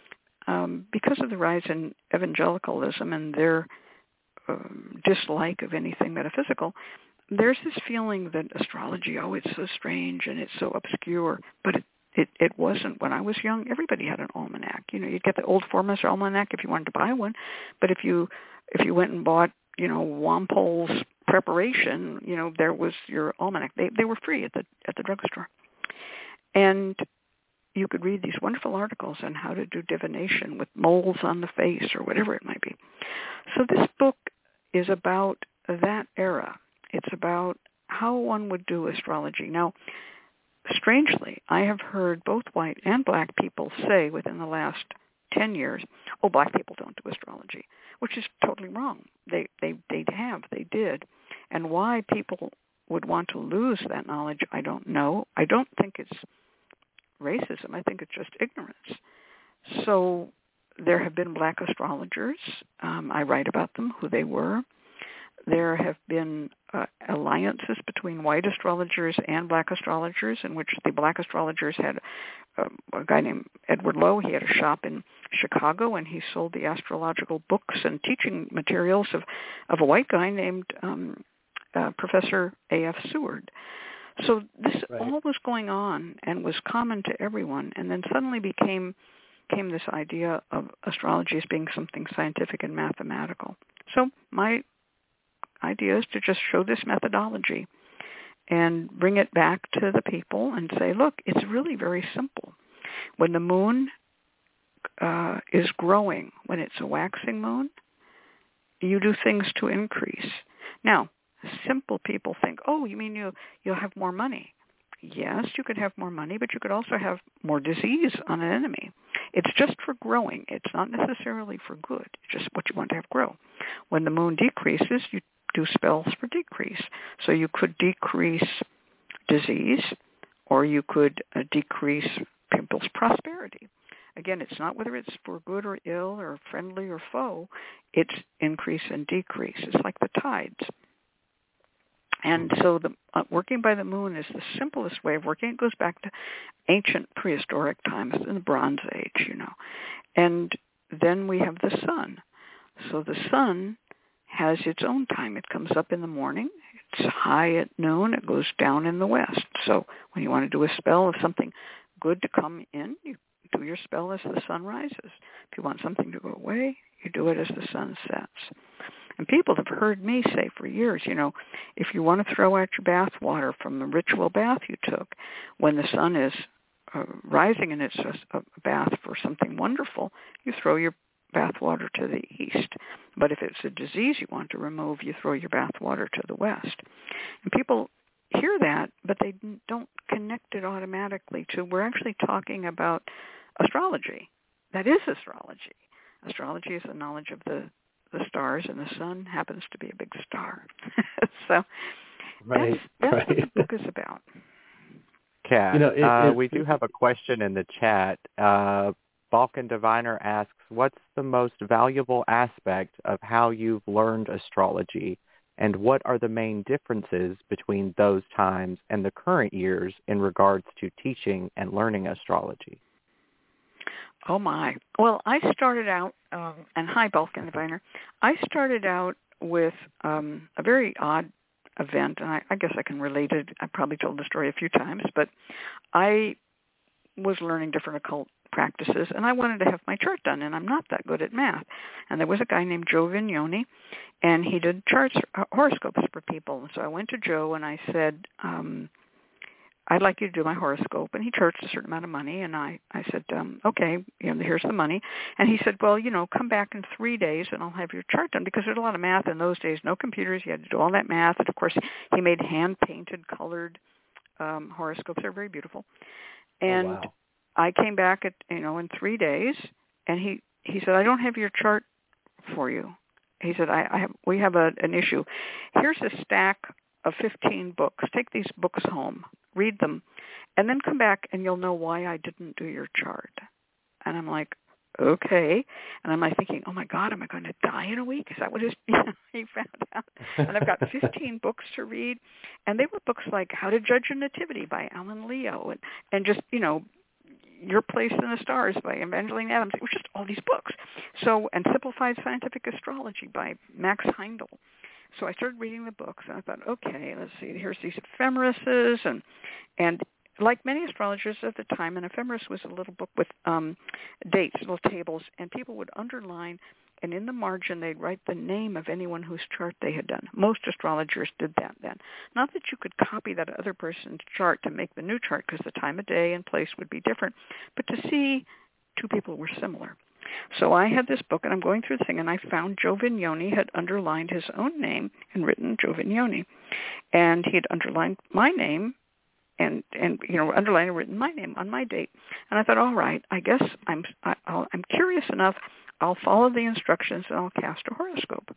[SPEAKER 5] um, because of the rise in evangelicalism and their um, dislike of anything metaphysical, there's this feeling that astrology, oh, it's so strange and it's so obscure. But it It, it wasn't. When I was young, everybody had an almanac. You know, you'd get the Old Foremaster Almanac if you wanted to buy one, but if you if you went and bought, you know, Walpole's Preparation, you know, there was your almanac. They they were free at the at the drugstore, and you could read these wonderful articles on how to do divination with moles on the face or whatever it might be. So this book is about that era. It's about how one would do astrology. Now, strangely, I have heard both white and black people say within the last ten years, oh, black people don't do astrology, which is totally wrong. They they they have, they did. And why people would want to lose that knowledge, I don't know. I don't think it's racism. I think it's just ignorance. So there have been black astrologers. Um, I write about them, who they were. There have been uh, alliances between white astrologers and black astrologers, in which the black astrologers had uh, a guy named Edward Lowe. He had a shop in Chicago, and he sold the astrological books and teaching materials of, of a white guy named um, uh, Professor A F Seward. So this right. all was going on and was common to everyone, and then suddenly became came this idea of astrology as being something scientific and mathematical. So my idea is to just show this methodology and bring it back to the people and say, look, it's really very simple. When the moon uh, is growing, when it's a waxing moon, you do things to increase. Now, simple people think, oh, you mean you, you'll have more money. Yes, you could have more money, but you could also have more disease on an enemy. It's just for growing. It's not necessarily for good. It's just what you want to have grow. When the moon decreases, you do spells for decrease. So you could decrease disease, or you could uh, decrease people's prosperity. Again, it's not whether it's for good or ill or friendly or foe. It's increase and decrease. It's like the tides. And so the uh, working by the moon is the simplest way of working. It goes back to ancient prehistoric times, in the Bronze Age, you know. And then we have the sun. So the sun has its own time. It comes up in the morning. It's high at noon. It goes down in the west. So when you want to do a spell of something good to come in, you do your spell as the sun rises. If you want something to go away, you do it as the sun sets. And people have heard me say for years, you know, if you want to throw out your bath water from the ritual bath you took, when the sun is uh, rising and it's just a bath for something wonderful, you throw your bath water to the east. But if it's a disease you want to remove, you throw your bath water to the west. And people hear that, but they don't connect it automatically to, we're actually talking about astrology. That is astrology. Astrology is the knowledge of the the stars, and the sun happens to be a big star. so
[SPEAKER 2] right,
[SPEAKER 5] that's, that's
[SPEAKER 2] right.
[SPEAKER 5] what the book is about.
[SPEAKER 3] Kat,
[SPEAKER 2] you know, it,
[SPEAKER 3] uh,
[SPEAKER 2] it,
[SPEAKER 3] we do have a question in the chat. Uh, Balkan Diviner asks, what's the most valuable aspect of how you've learned astrology, and what are the main differences between those times and the current years in regards to teaching and learning astrology?
[SPEAKER 5] Oh, my. Well, I started out, um, and hi, Balkan Diviner. I started out with um, a very odd event, and I, I guess I can relate it. I probably told the story a few times, but I was learning different occult practices, and I wanted to have my chart done, and I'm not that good at math. And there was a guy named Joe Vignoni, and he did charts, uh, horoscopes for people. And so I went to Joe, and I said, um, I'd like you to do my horoscope. And he charged a certain amount of money, and I, I said, um, okay, you know, here's the money. And he said, well, you know, come back in three days, and I'll have your chart done, because there's a lot of math in those days, no computers. You had to do all that math. And, of course, he made hand-painted, colored um, horoscopes. They're very beautiful. And
[SPEAKER 2] oh, wow.
[SPEAKER 5] I came back at, you know, in three days, and he, he said, I don't have your chart for you. He said, I, I have, we have a, an issue. Here's a stack of fifteen books. Take these books home, read them, and then come back, and you'll know why I didn't do your chart. And I'm like, okay. And I'm like thinking, oh, my God, am I going to die in a week? Is that what his, you know, he found out? And I've got fifteen books to read, and they were books like How to Judge a Nativity by Alan Leo, and, and just, you know, Your Place in the Stars by Evangeline Adams. It was just all these books. So, and Simplified Scientific Astrology by Max Heindel. So I started reading the books, and I thought, okay, let's see, here's these ephemerises, and and like many astrologers at the time, an ephemeris was a little book with um, dates, little tables, and people would underline, and in the margin they'd write the name of anyone whose chart they had done. Most astrologers did that then. Not that you could copy that other person's chart to make the new chart, because the time of day and place would be different, but to see two people were similar. So I had this book, and I'm going through the thing, and I found Joe Vignoni had underlined his own name and written Joe Vignoni. And he had underlined my name and, and you know, underlined and written my name on my date. And I thought, all right, I guess I'm, I, I'll, I'm curious enough. I'll follow the instructions, and I'll cast a horoscope.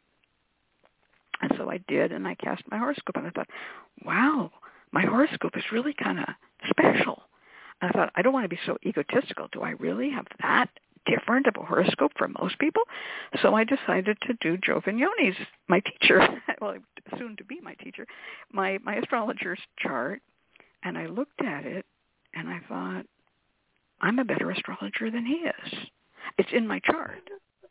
[SPEAKER 5] And so I did, and I cast my horoscope, and I thought, wow, my horoscope is really kind of special. And I thought, I don't want to be so egotistical. Do I really have that different of a horoscope from most people? So I decided to do Joe Vignoni's, my teacher, well, soon to be my teacher, my, my astrologer's chart, and I looked at it, and I thought, I'm a better astrologer than he is. It's in my chart.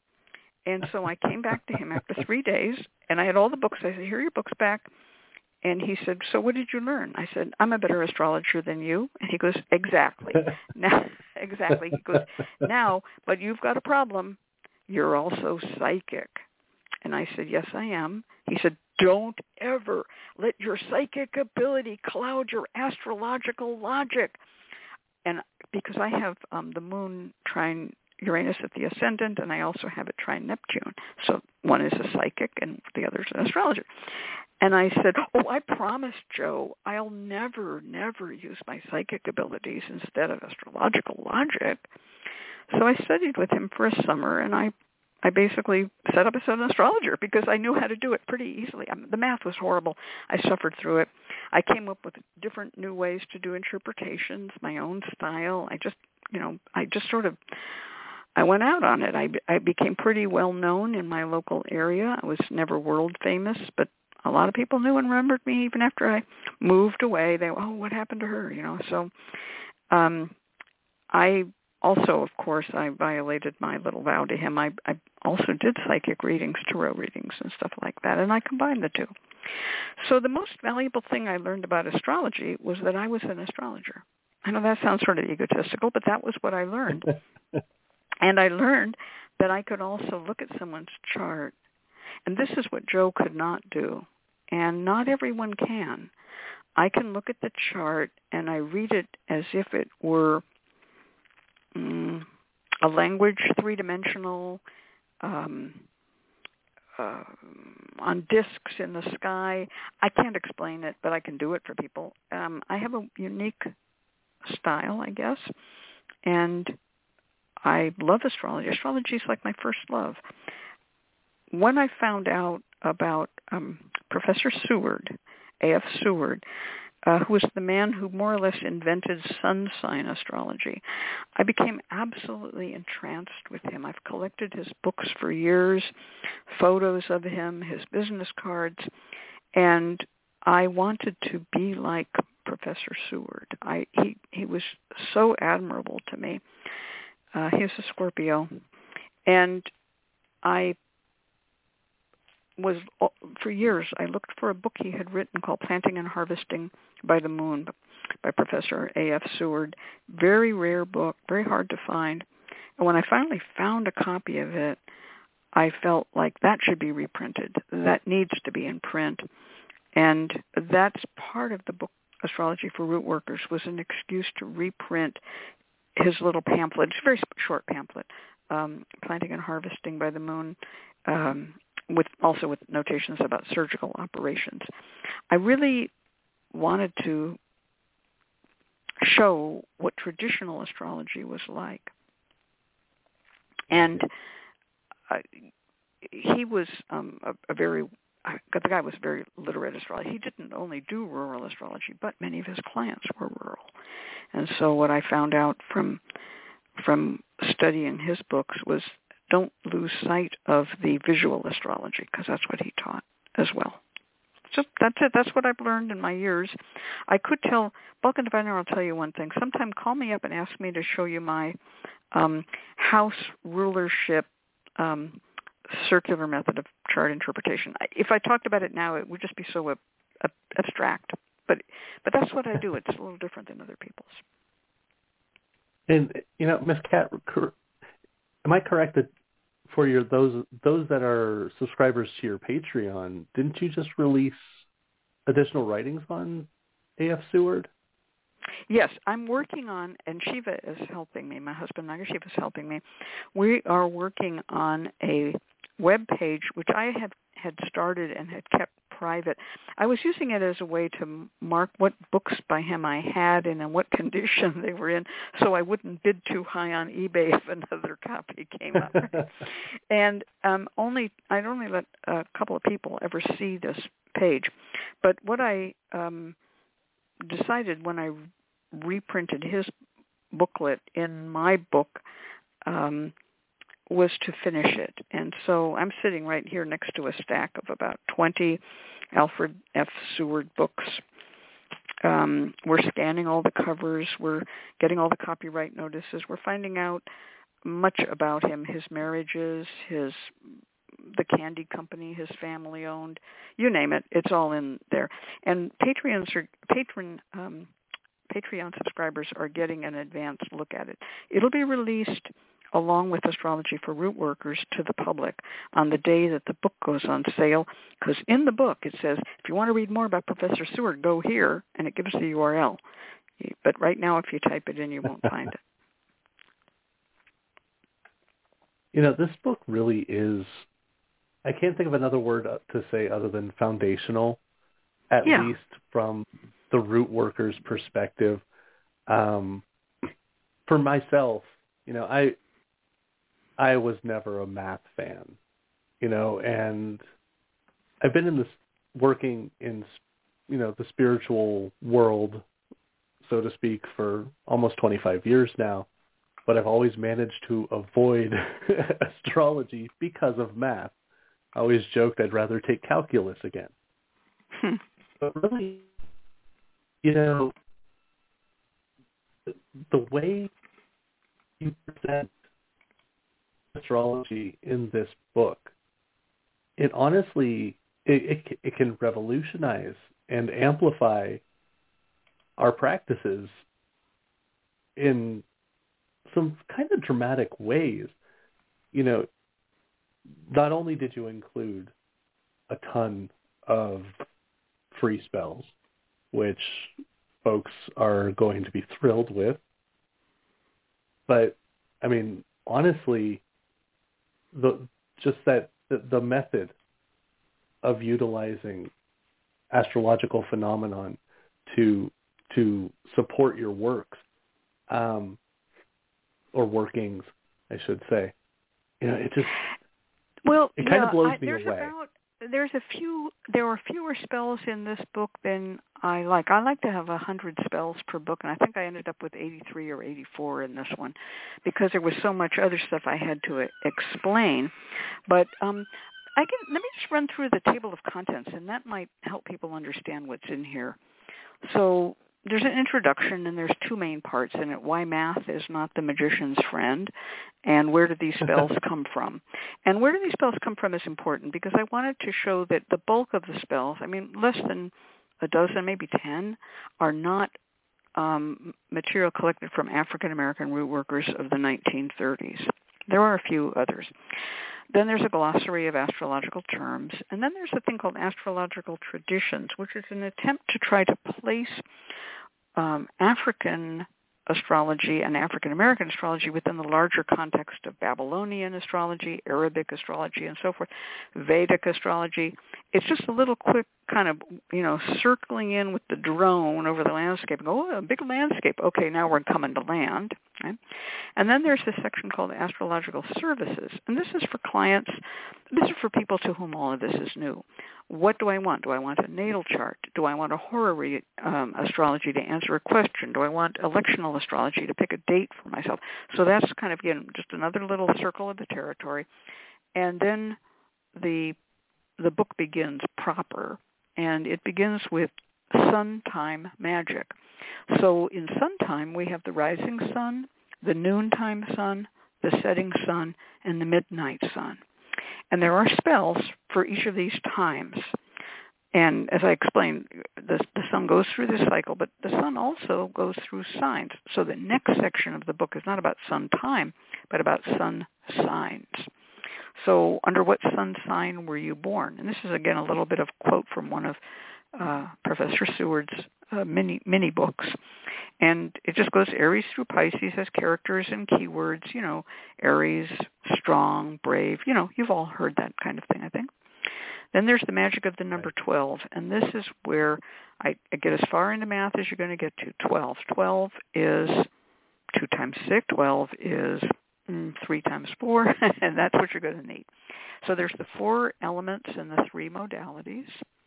[SPEAKER 5] And so I came back to him after three days, and I had all the books. I said, here are your books back. And he said, so what did you learn? I said, I'm a better astrologer than you. And he goes, exactly. Now, exactly. He goes, now, but you've got a problem. You're also psychic. And I said, yes, I am. He said, don't ever let your psychic ability cloud your astrological logic. And because I have um, the moon trine Uranus at the ascendant, and I also have it trine Neptune. So one is a psychic, and the other is an astrologer. And I said, oh, I promised Joe I'll never, never use my psychic abilities instead of astrological logic. So I studied with him for a summer, and I I basically set up as an astrologer because I knew how to do it pretty easily. I mean, the math was horrible. I suffered through it. I came up with different new ways to do interpretations, my own style. I just, you know, I just sort of, I went out on it. I, I became pretty well known in my local area. I was never world famous, but a lot of people knew and remembered me even after I moved away. They, oh, what happened to her? You know, so um, I also, of course, I violated my little vow to him. I, I also did psychic readings, tarot readings, and stuff like that, and I combined the two. So the most valuable thing I learned about astrology was that I was an astrologer. I know that sounds sort of egotistical, but that was what I learned. And I learned that I could also look at someone's chart, and this is what Joe could not do, and not everyone can. I can look at the chart, and I read it as if it were um, a language, three-dimensional, um, uh, on discs in the sky. I can't explain it, but I can do it for people. Um, I have a unique style, I guess, and I love astrology. Astrology is like my first love. When I found out about um, Professor Seward, A F Seward, uh, who was the man who more or less invented sun sign astrology, I became absolutely entranced with him. I've collected his books for years, photos of him, his business cards, and I wanted to be like Professor Seward. I, he, he was so admirable to me. Uh, he was a Scorpio, and I was, for years, I looked for a book he had written called Planting and Harvesting by the Moon by Professor A F Seward. Very rare book, very hard to find. And when I finally found a copy of it, I felt like that should be reprinted. That needs to be in print. And that's part of the book, Astrology for Root Workers, was an excuse to reprint his little pamphlet. It's a very short pamphlet, um, Planting and Harvesting by the Moon, um, with also with notations about surgical operations. I really wanted to show what traditional astrology was like. And uh, he was um, a, a very, the guy was a very literate astrologer. He didn't only do rural astrology, but many of his clients were rural. And so what I found out from from studying his books was don't lose sight of the visual astrology, because that's what he taught as well. So that's it. That's what I've learned in my years. I could tell, Vulcan Diviner, I'll tell you one thing. Sometime call me up and ask me to show you my um, house rulership um, circular method of chart interpretation. If I talked about it now, it would just be so uh, uh, abstract. But but that's what I do. It's a little different than other people's.
[SPEAKER 2] And, you know, Miz Cat, am I correct that for your those those that are subscribers to your Patreon, didn't you just release additional writings on A F Seward?
[SPEAKER 5] Yes, I'm working on, and Shiva is helping me, my husband Nagashiva is helping me. We are working on a web page, which I have had started and had kept private. I was using it as a way to mark what books by him I had and in what condition they were in, so I wouldn't bid too high on eBay if another copy came up. and um, only I'd only let a couple of people ever see this page. But what I um, decided when I reprinted his booklet in my book um, was to finish it. And so I'm sitting right here next to a stack of about twenty Alfred F. Seward books. Um, we're scanning all the covers. We're getting all the copyright notices. We're finding out much about him, his marriages, his the candy company his family owned. You name it, it's all in there. And Patreons are, patron um, Patreon subscribers are getting an advanced look at it. It'll be released along with Astrology for Root Workers to the public on the day that the book goes on sale, because in the book it says, if you want to read more about Professor Seward, go here, and it gives the U R L. But right now, if you type it in, you won't find it.
[SPEAKER 2] You know, this book really is, I can't think of another word to say other than foundational, at
[SPEAKER 5] yeah.
[SPEAKER 2] least from the root worker's perspective. Um, for myself, you know, I I was never a math fan, you know, and I've been in this, working in, you know, the spiritual world, so to speak, for almost twenty-five years now, but I've always managed to avoid astrology because of math. I always joked I'd rather take calculus again.
[SPEAKER 5] Hmm.
[SPEAKER 2] But really, you know, the way you present astrology in this book, it honestly, it, it, it can revolutionize and amplify our practices in some kind of dramatic ways. You know, not only did you include a ton of free spells, which folks are going to be thrilled with, but, I mean, honestly, the just that the, the method of utilizing astrological phenomenon to to support your works, um, or workings, I should say, you know, it just
[SPEAKER 5] well,
[SPEAKER 2] it
[SPEAKER 5] yeah,
[SPEAKER 2] kind of blows
[SPEAKER 5] I,
[SPEAKER 2] me
[SPEAKER 5] there's
[SPEAKER 2] away.
[SPEAKER 5] About, there's a few. There are fewer spells in this book than I like. I like to have a hundred spells per book, and I think I ended up with eighty-three or eighty-four in this one, because there was so much other stuff I had to explain. But um, I can let me just run through the table of contents, and that might help people understand what's in here. So there's an introduction, and there's two main parts in it. Why math is not the magician's friend, and where do these spells come from? And where do these spells come from is important, because I wanted to show that the bulk of the spells, I mean, less than a dozen, maybe ten, are not um, material collected from African-American root workers of the nineteen thirties. There are a few others. Then there's a glossary of astrological terms, and then there's a thing called astrological traditions, which is an attempt to try to place um, African astrology and African-American astrology within the larger context of Babylonian astrology, Arabic astrology, and so forth, Vedic astrology. It's just a little quick kind of, you know, circling in with the drone over the landscape. Oh, a big landscape. Okay, now we're coming to land. Right? And then there's this section called astrological services. And this is for clients, this is for people to whom all of this is new. What do I want? Do I want a natal chart? Do I want a horary um, astrology to answer a question? Do I want electional astrology to pick a date for myself? So that's kind of, again, just another little circle of the territory. And then the the book begins proper, and it begins with sun time magic. So in sun time, we have the rising sun, the noontime sun, the setting sun, and the midnight sun. And there are spells for each of these times. And as I explained, the, the sun goes through this cycle, but the sun also goes through signs. So the next section of the book is not about sun time, but about sun signs. So under what sun sign were you born? And this is, again, a little bit of quote from one of uh, Professor Seward's uh, mini, mini books. And it just goes Aries through Pisces as characters and keywords, you know, Aries, strong, brave. You know, you've all heard that kind of thing, I think. Then there's the magic of the number twelve, and this is where I, I get as far into math as you're going to get to. twelve. twelve is two times six. twelve is mm, three times four, and that's what you're going to need. So there's the four elements and the three modalities,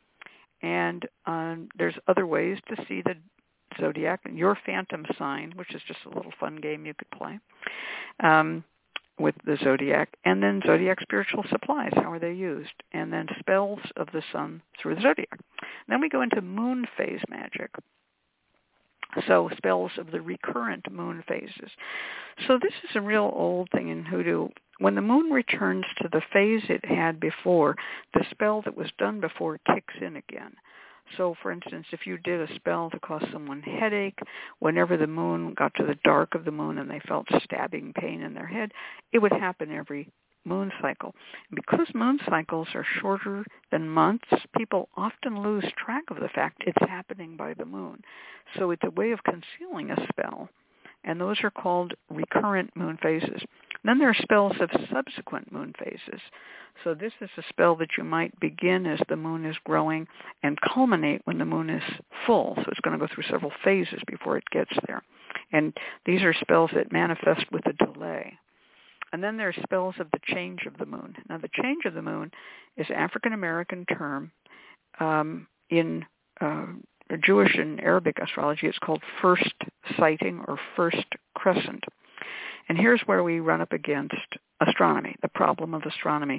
[SPEAKER 5] and um, there's other ways to see the zodiac and your phantom sign, which is just a little fun game you could play um, with the zodiac, and then zodiac spiritual supplies, how are they used, and then spells of the sun through the zodiac. Then we go into moon phase magic, so spells of the recurrent moon phases. So this is a real old thing in hoodoo. When the moon returns to the phase it had before, the spell that was done before kicks in again. So, for instance, if you did a spell to cause someone headache, whenever the moon got to the dark of the moon and they felt stabbing pain in their head, it would happen every moon cycle. And because moon cycles are shorter than months, people often lose track of the fact it's happening by the moon. So it's a way of concealing a spell, and those are called recurrent moon phases. Then there are spells of subsequent moon phases. So this is a spell that you might begin as the moon is growing and culminate when the moon is full. So it's going to go through several phases before it gets there. And these are spells that manifest with a delay. And then there are spells of the change of the moon. Now, the change of the moon is an African-American term. Um, in uh, Jewish and Arabic astrology, it's called first sighting or first crescent. And here's where we run up against astronomy, the problem of astronomy.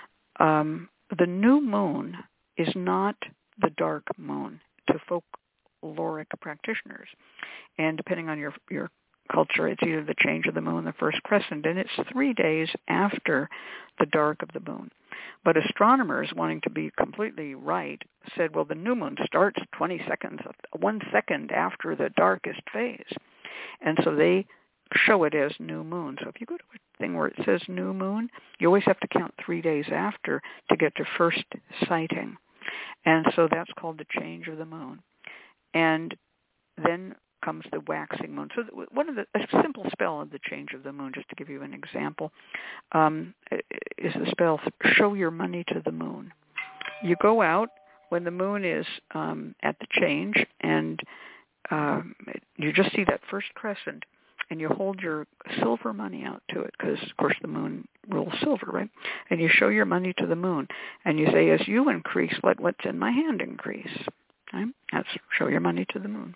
[SPEAKER 5] Um, the new moon is not the dark moon to folkloric practitioners. And depending on your, your culture, it's either the change of the moon, the first crescent, and it's three days after the dark of the moon. But astronomers, wanting to be completely right, said, well, the new moon starts twenty seconds, one second after the darkest phase. And so they show it as new moon. So if you go to a thing where it says new moon, you always have to count three days after to get to first sighting. And so that's called the change of the moon. And then comes the waxing moon. So one of the, a simple spell of the change of the moon, just to give you an example, um, is the spell, show your money to the moon. You go out when the moon is um, at the change, and um, you just see that first crescent, and you hold your silver money out to it, because, of course, the moon rules silver, right? And you show your money to the moon, and you say, as you increase, let what's in my hand increase. Right? That's show your money to the moon.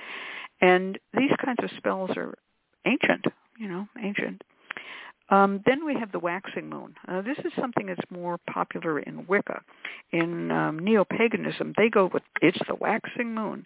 [SPEAKER 5] And these kinds of spells are ancient, you know, ancient. Um, then we have the waxing moon. Uh, this is something that's more popular in Wicca. In um, neo-paganism, they go with, it's the waxing moon.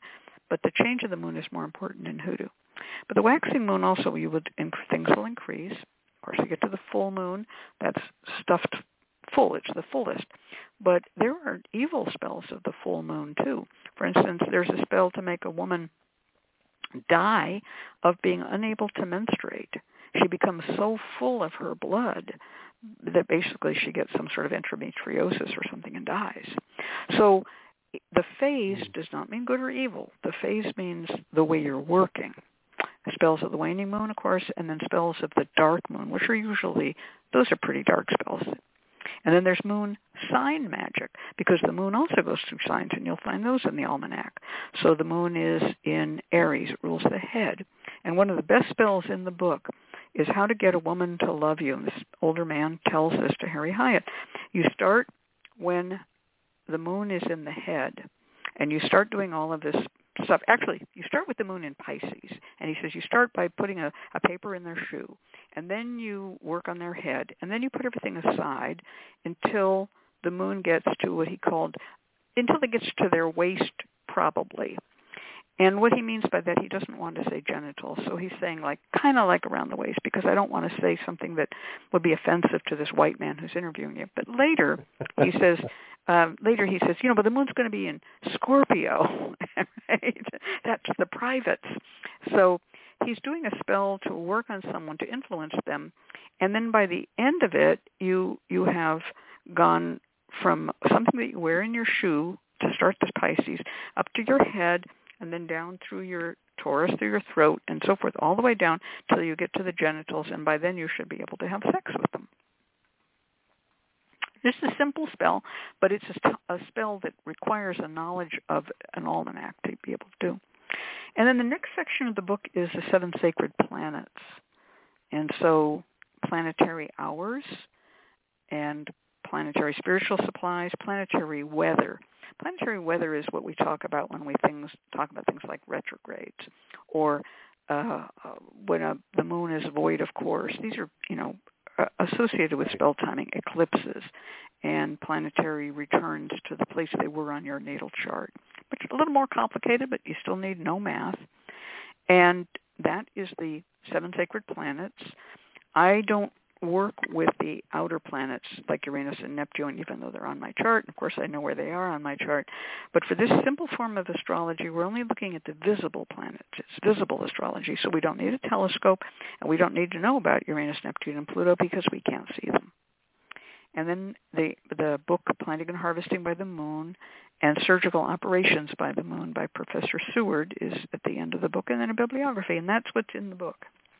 [SPEAKER 5] but the change of the moon is more important in hoodoo. But the waxing moon also, you would things will increase. Of course, you get to the full moon, that's stuffed full, it's the fullest. But there are evil spells of the full moon too. For instance, there's a spell to make a woman die of being unable to menstruate. She becomes so full of her blood that basically she gets some sort of endometriosis or something and dies. So the phase does not mean good or evil. The phase means the way you're working. Spells of the waning moon, of course, and then spells of the dark moon, which are usually, those are pretty dark spells. And then there's moon sign magic, because the moon also goes through signs, and you'll find those in the almanac. So the moon is in Aries. It rules the head. And one of the best spells in the book is how to get a woman to love you. And this older man tells this to Harry Hyatt. You start when the moon is in the head, and you start doing all of this stuff. Actually, you start with the moon in Pisces, and he says you start by putting a, a paper in their shoe, and then you work on their head, and then you put everything aside until the moon gets to what he called, until it gets to their waist, probably. And what he means by that, he doesn't want to say genitals, so he's saying like kind of like around the waist, because I don't want to say something that would be offensive to this white man who's interviewing you. But later, he says, uh, later he says, you know, but the moon's going to be in Scorpio, right? That's the privates. So he's doing a spell to work on someone, to influence them, and then by the end of it, you you have gone from something that you wear in your shoe to start this Pisces up to your head, and then down through your Taurus, through your throat, and so forth, all the way down till you get to the genitals, and by then you should be able to have sex with them. This is a simple spell, but it's a, a spell that requires a knowledge of an almanac to be able to do. And then the next section of the book is the seven sacred planets. And so planetary hours and planetary spiritual supplies, planetary weather. Planetary weather is what we talk about when we things talk about things like retrogrades, or uh, when a, the moon is void of course. These are, you know, associated with spell timing, eclipses, and planetary returns to the place they were on your natal chart, which is a little more complicated, but you still need no math. And that is the seven sacred planets. I don't work with the outer planets like Uranus and Neptune, even though they're on my chart. Of course, I know where they are on my chart. But for this simple form of astrology, we're only looking at the visible planets. It's visible astrology, so we don't need a telescope, and we don't need to know about Uranus, Neptune, and Pluto because we can't see them. And then the the book Planting and Harvesting by the Moon and Surgical Operations by the Moon by Professor Seward is at the end of the book, and then a bibliography, and that's what's in the book.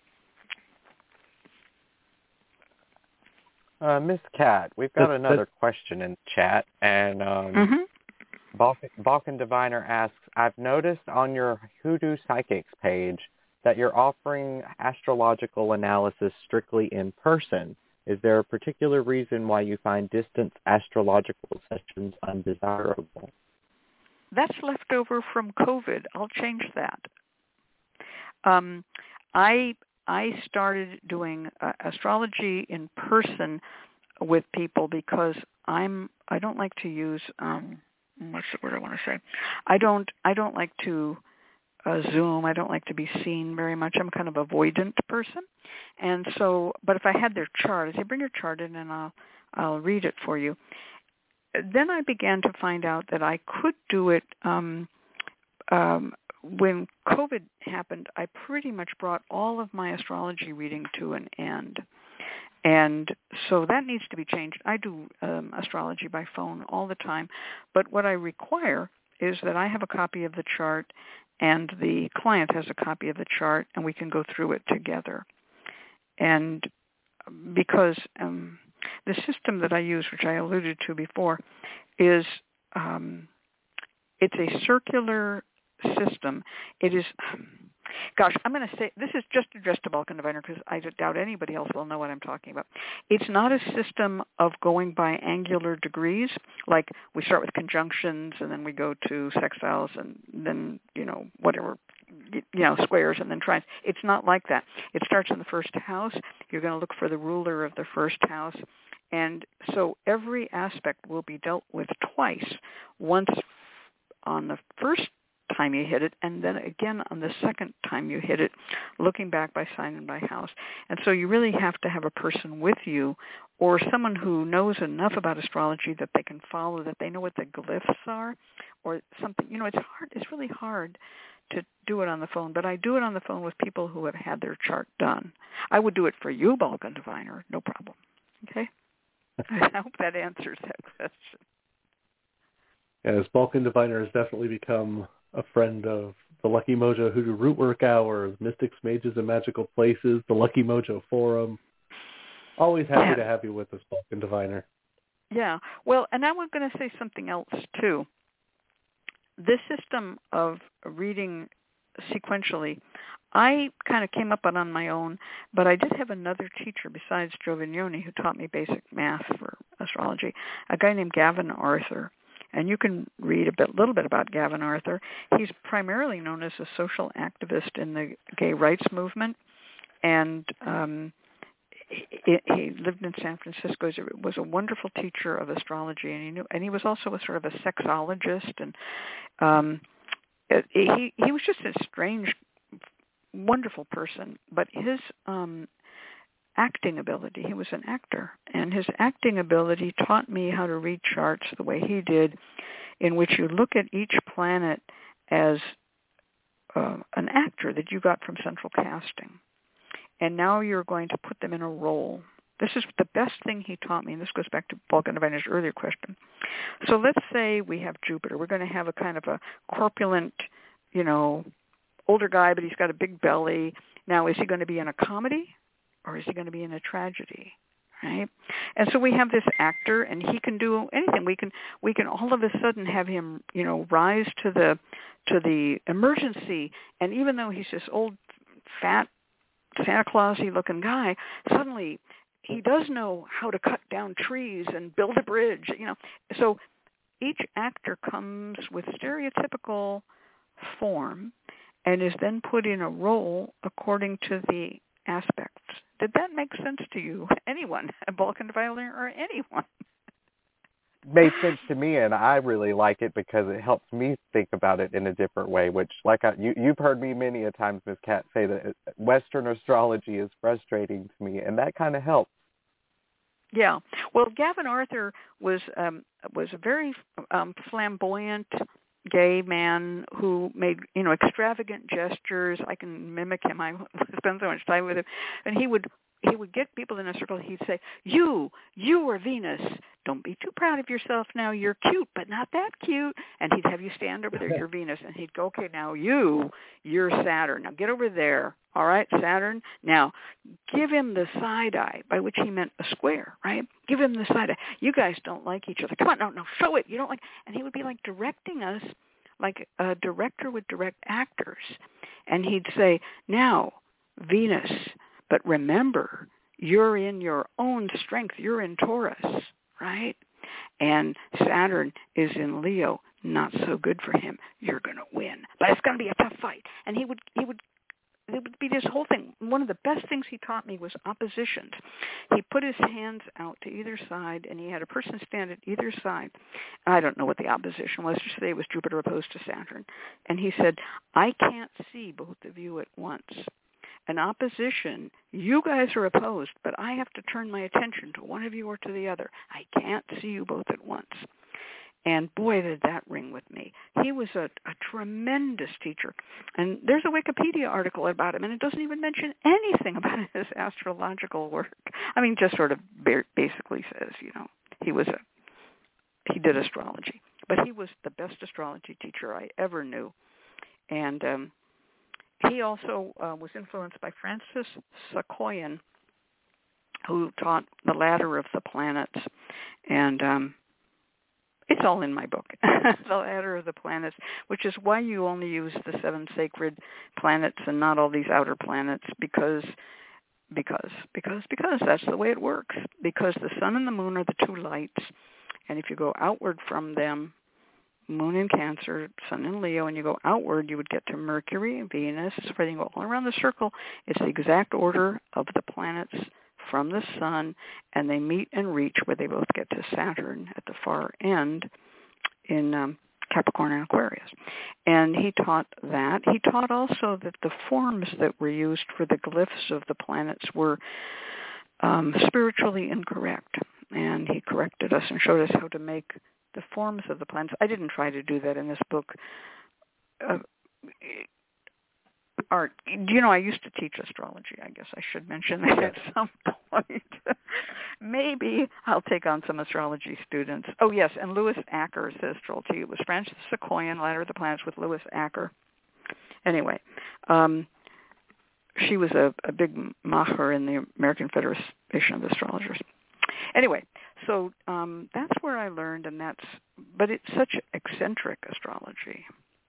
[SPEAKER 3] Uh, Miss Cat, we've got
[SPEAKER 2] That's,
[SPEAKER 3] another
[SPEAKER 2] that's...
[SPEAKER 3] question in the chat, and um,
[SPEAKER 5] mm-hmm.
[SPEAKER 3] Balkan, Balkan Diviner asks, I've noticed on your Hoodoo Psychics page that you're offering astrological analysis strictly in person. Is there a particular reason why you find distance astrological sessions undesirable?
[SPEAKER 5] That's left over from COVID. I'll change that. Um, I... I started doing uh, astrology in person with people because I'm I don't like to use um, what's the word I want to say? I don't I don't like to uh, Zoom. I don't like to be seen very much. I'm kind of a avoidant person, and so. But if I had their chart, I say bring your chart in, and I'll I'll read it for you. Then I began to find out that I could do it. Um, um, When COVID happened, I pretty much brought all of my astrology reading to an end. And so that needs to be changed. I do um, astrology by phone all the time, but what I require is that I have a copy of the chart and the client has a copy of the chart, and we can go through it together. And because um, the system that I use, which I alluded to before, is um, it's a circular system. It is, gosh, I'm going to say, this is just addressed to Balkan Diviner because I doubt anybody else will know what I'm talking about. It's not a system of going by angular degrees, like we start with conjunctions and then we go to sextiles and then, you know, whatever, you know, squares and then trines. It's not like that. It starts in the first house. You're going to look for the ruler of the first house. And so every aspect will be dealt with twice, once on the first time you hit it, and then again on the second time you hit it, looking back by sign and by house. And so you really have to have a person with you or someone who knows enough about astrology that they can follow, that they know what the glyphs are or something. You know, it's hard. It's really hard to do it on the phone, but I do it on the phone with people who have had their chart done. I would do it for you, Vulcan Diviner, no problem. Okay? I hope that answers that question.
[SPEAKER 2] Yes, Vulcan Diviner has definitely become a friend of the Lucky Mojo Hoodoo Rootwork Hour, Mystics, Mages, and Magical Places, the Lucky Mojo Forum. Always happy
[SPEAKER 5] yeah.
[SPEAKER 2] to have you with us, Vulcan Diviner.
[SPEAKER 5] Yeah. Well, and I was going to say something else, too. This system of reading sequentially, I kind of came up on on my own, but I did have another teacher besides Joe Vignoni who taught me basic math for astrology, a guy named Gavin Arthur. And you can read a bit, little bit about Gavin Arthur. He's primarily known as a social activist in the gay rights movement, and um, he, he lived in San Francisco. He was a wonderful teacher of astrology, and he knew, and he was also a sort of a sexologist, and um, it, he he was just a strange, wonderful person. But his um, acting ability, he was an actor, and his acting ability taught me how to read charts the way he did, in which you look at each planet as uh, an actor that you got from central casting. And now you're going to put them in a role. This is the best thing he taught me, and this goes back to Vulcan Diviner's earlier question. So let's say we have Jupiter. We're going to have a kind of a corpulent, you know, older guy, but he's got a big belly. Now, is he going to be in a comedy? Or is he going to be in a tragedy, right? And so we have this actor, and he can do anything. We can we can all of a sudden have him, you know, rise to the to the emergency. And even though he's this old, fat, Santa Claus-y looking guy, suddenly he does know how to cut down trees and build a bridge. You know, so each actor comes with stereotypical form, and is then put in a role according to the aspects. Did that make sense to you? Anyone, a Vulcan Diviner or anyone?
[SPEAKER 3] Made sense to me, and I really like it because it helps me think about it in a different way, which, like I, you, you've heard me many a times, Miz Cat, say that Western astrology is frustrating to me, and that kind of helps.
[SPEAKER 5] Yeah. Well, Gavin Arthur was um, was a very um, flamboyant gay man who made, you know, extravagant gestures. I can mimic him. I spent so much time with him. And he would he would get people in a circle. He'd say, you, you are Venus. Don't be too proud of yourself now. You're cute, but not that cute. And he'd have you stand over there. You're Venus. And he'd go, okay, now you, you're Saturn. Now get over there. All right, Saturn. Now give him the side eye, by which he meant a square, right? Give him the side eye. You guys don't like each other. Come on, no, no, show it. You don't like. And he would be like directing us like a director would direct actors. And he'd say, now, Venus, but remember, you're in your own strength. You're in Taurus, right? And Saturn is in Leo. Not so good for him. You're going to win. But it's going to be a tough fight. And he would, he would, it would be this whole thing. One of the best things he taught me was oppositions. He put his hands out to either side, and he had a person stand at either side. I don't know what the opposition was. Just say it was Jupiter opposed to Saturn. And he said, I can't see both of you at once. An opposition, you guys are opposed, but I have to turn my attention to one of you or to the other. I can't see you both at once. And boy, did that ring with me. He was a, a tremendous teacher. And there's a Wikipedia article about him, and it doesn't even mention anything about his astrological work. I mean, just sort of basically says, you know, he was a, he did astrology. But he was the best astrology teacher I ever knew. And um, he also uh, was influenced by Francis Sakoyan, who taught the ladder of the planets. And um, it's all in my book, The Ladder of the Planets, which is why you only use the seven sacred planets and not all these outer planets, because, because, because, because that's the way it works. Because the sun and the moon are the two lights, and if you go outward from them, moon in Cancer, sun in Leo, and you go outward, you would get to Mercury and Venus. So if you go all around the circle, it's the exact order of the planets from the sun, and they meet and reach where they both get to Saturn at the far end in um, Capricorn and Aquarius. And he taught that. He taught also that the forms that were used for the glyphs of the planets were um, spiritually incorrect. And he corrected us and showed us how to make the forms of the planets. I didn't try to do that in this book. Uh, Art, you know, I used to teach astrology. I guess I should mention that at some point. Maybe I'll take on some astrology students. Oh, yes, and Louis Acker says astrology. It was Francis Sequoian, Ladder of the Planets, with Louis Acker. Anyway, um, she was a, a big macher in the American Federation of Astrologers. Anyway, so um, that's where I learned, and that's, but it's such eccentric astrology.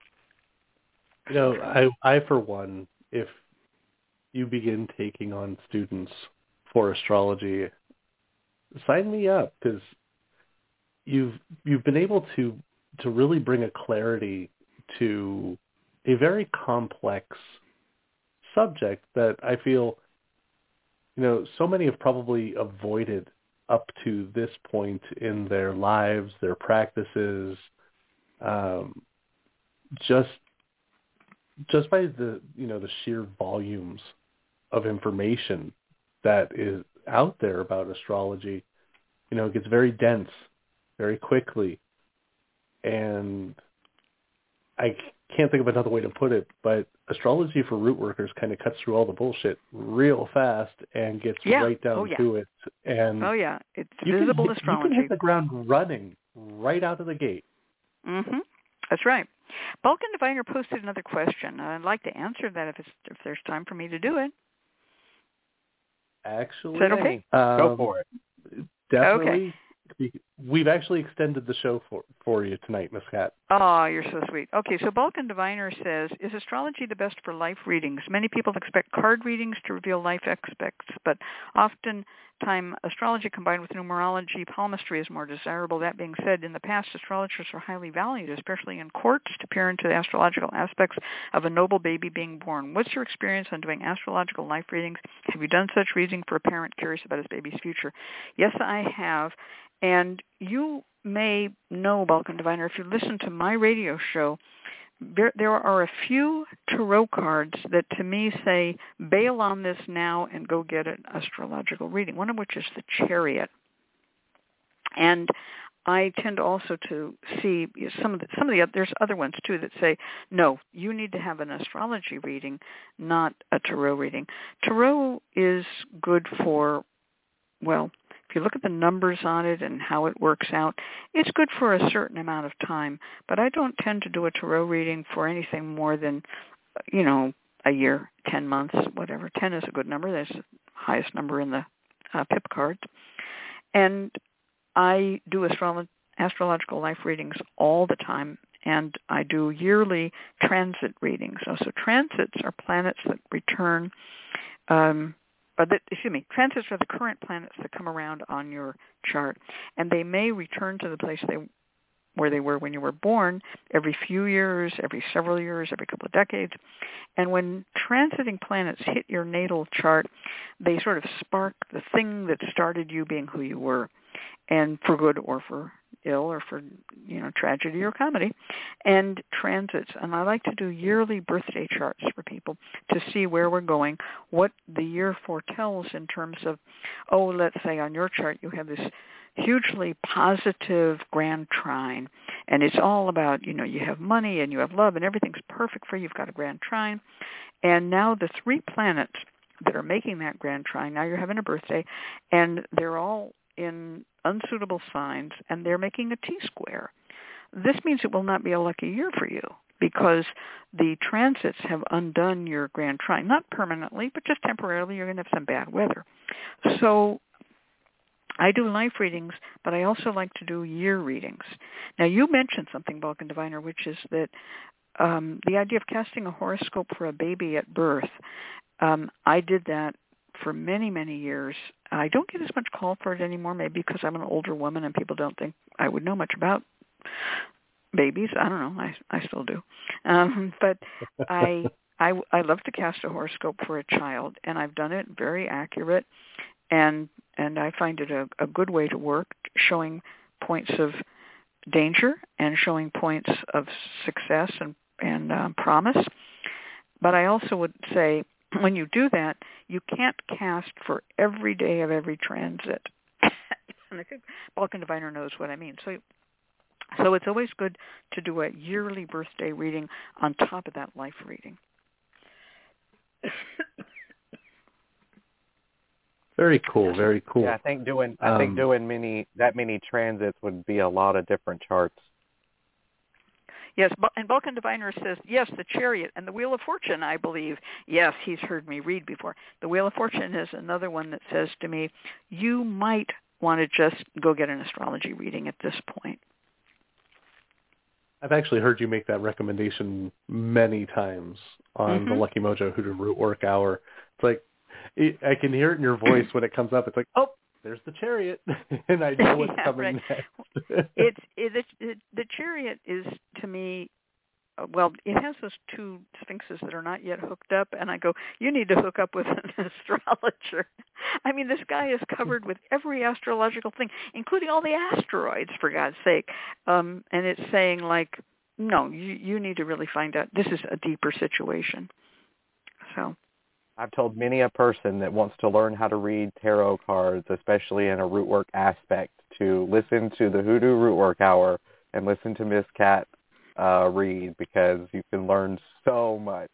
[SPEAKER 2] You know, I, I for one, if you begin taking on students for astrology, sign me up, because you've you've been able to to really bring a clarity to a very complex subject that I feel, you know, so many have probably avoided up to this point in their lives, their practices, um, just just by the, you know, the sheer volumes of information that is out there about astrology. You know, it gets very dense very quickly. And I can't think of another way to put it, but astrology for root workers kind of cuts through all the bullshit real fast and gets
[SPEAKER 5] yeah.
[SPEAKER 2] right down
[SPEAKER 5] oh, yeah.
[SPEAKER 2] to it. And
[SPEAKER 5] oh, yeah. It's
[SPEAKER 2] you
[SPEAKER 5] visible
[SPEAKER 2] can hit,
[SPEAKER 5] astrology.
[SPEAKER 2] You can hit the ground running right out of the gate.
[SPEAKER 5] Mm-hmm. That's right. Balkan Diviner posted another question. I'd like to answer that if it's if there's time for me to do it.
[SPEAKER 2] Actually,
[SPEAKER 5] is that okay?
[SPEAKER 2] Um,
[SPEAKER 3] Go for it.
[SPEAKER 2] Definitely.
[SPEAKER 5] Okay.
[SPEAKER 2] We've actually extended the show for for you tonight, Miss Cat.
[SPEAKER 5] Oh, you're so sweet. Okay, so Balkan Diviner says, is astrology the best for life readings? Many people expect card readings to reveal life aspects, but oftentimes astrology combined with numerology, palmistry is more desirable. That being said, in the past, astrologers are highly valued, especially in courts, to peer into the astrological aspects of a noble baby being born. What's your experience on doing astrological life readings? Have you done such reading for a parent curious about his baby's future? Yes, I have. And you may know, Balkan Diviner, if you listen to my radio show, there, there are a few tarot cards that to me say, bail on this now and go get an astrological reading, one of which is the Chariot. And I tend also to see some of the, some of the, there's other ones too that say, no, you need to have an astrology reading, not a tarot reading. Tarot is good for, well, if you look at the numbers on it and how it works out, it's good for a certain amount of time. But I don't tend to do a tarot reading for anything more than, you know, a year, ten months, whatever. ten is a good number. That's the highest number in the uh, P I P cards. And I do astro- astrological life readings all the time, and I do yearly transit readings. So, so transits are planets that return um Uh, that, excuse me, transits are the current planets that come around on your chart, and they may return to the place they where they were when you were born every few years, every several years, every couple of decades. And when transiting planets hit your natal chart, they sort of spark the thing that started you being who you were, and for good or for ill or for, you know, tragedy or comedy, and transits. And I like to do yearly birthday charts for people to see where we're going, what the year foretells in terms of, oh, let's say on your chart you have this hugely positive grand trine, and it's all about, you know, you have money and you have love and everything's perfect for you. You've got a grand trine. And now the three planets that are making that grand trine, now you're having a birthday, and they're all in unsuitable signs, and they're making a T-square. This means it will not be a lucky year for you because the transits have undone your grand trine, not permanently, but just temporarily. You're going to have some bad weather. So I do life readings, but I also like to do year readings. Now, you mentioned something, Balkan Diviner, which is that um, the idea of casting a horoscope for a baby at birth, um, I did that for many, many years. I don't get as much call for it anymore, maybe because I'm an older woman and people don't think I would know much about babies. I don't know. I, I still do. Um, but I, I, I love to cast a horoscope for a child, and I've done it very accurate, and and I find it a, a good way to work, showing points of danger and showing points of success and, and um, promise. But I also would say when you do that, you can't cast for every day of every transit. And I think Balkan Diviner knows what I mean. So, so it's always good to do a yearly birthday reading on top of that life reading.
[SPEAKER 2] Very cool, very cool.
[SPEAKER 3] Yeah, I think doing I think
[SPEAKER 2] Um,
[SPEAKER 3] doing many that many transits would be a lot of different charts.
[SPEAKER 5] Yes, and Balkan Diviner says, yes, the Chariot and the Wheel of Fortune, I believe. Yes, he's heard me read before. The Wheel of Fortune is another one that says to me, you might want to just go get an astrology reading at this point.
[SPEAKER 2] I've actually heard you make that recommendation many times on
[SPEAKER 5] Mm-hmm.
[SPEAKER 2] the Lucky Mojo Hoodoo Root Work Hour. It's like, it, I can hear it in your voice when it comes up. It's like, oh, there's the Chariot, and I know what's
[SPEAKER 5] Yeah,
[SPEAKER 2] coming
[SPEAKER 5] right.
[SPEAKER 2] next.
[SPEAKER 5] it's it, it, the Chariot is, to me, uh, well, it has those two sphinxes that are not yet hooked up, and I go, you need to hook up with an astrologer. I mean, this guy is covered with every astrological thing, including all the asteroids, for God's sake. Um, and it's saying, like, no, you, you need to really find out. This is a deeper situation. So.
[SPEAKER 3] I've told many a person that wants to learn how to read tarot cards, especially in a root work aspect, to listen to the Hoodoo Root Work Hour and listen to Miss Cat uh, read, because you can learn so much.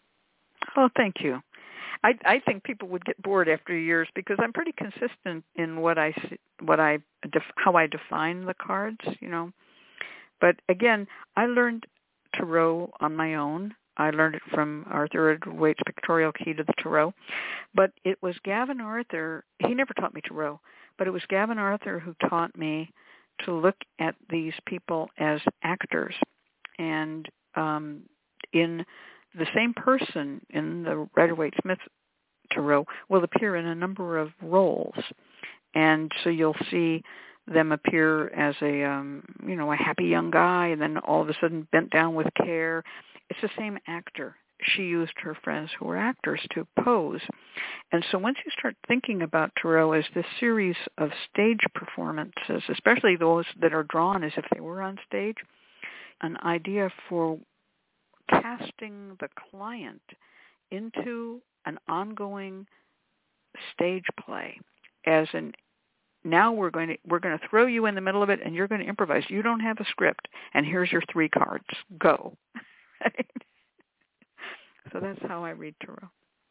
[SPEAKER 5] Oh, thank you. I I think people would get bored after years because I'm pretty consistent in what I what I def, how I define the cards, you know. But again, I learned tarot on my own. I learned it from Arthur Edward Waite's Pictorial Key to the Tarot. But it was Gavin Arthur. He never taught me tarot, but it was Gavin Arthur who taught me to look at these people as actors. And um, in the same person in the Rider-Waite-Smith Tarot will appear in a number of roles. And so you'll see them appear as a, um, you know, a happy young guy, and then all of a sudden bent down with care. It's the same actor. She used her friends who were actors to pose. And so once you start thinking about tarot as this series of stage performances, especially those that are drawn as if they were on stage, an idea for casting the client into an ongoing stage play as an now we're going to we're going to throw you in the middle of it and you're going to improvise. You don't have a script, and here's your three cards. Go. Right? So that's how I read tarot.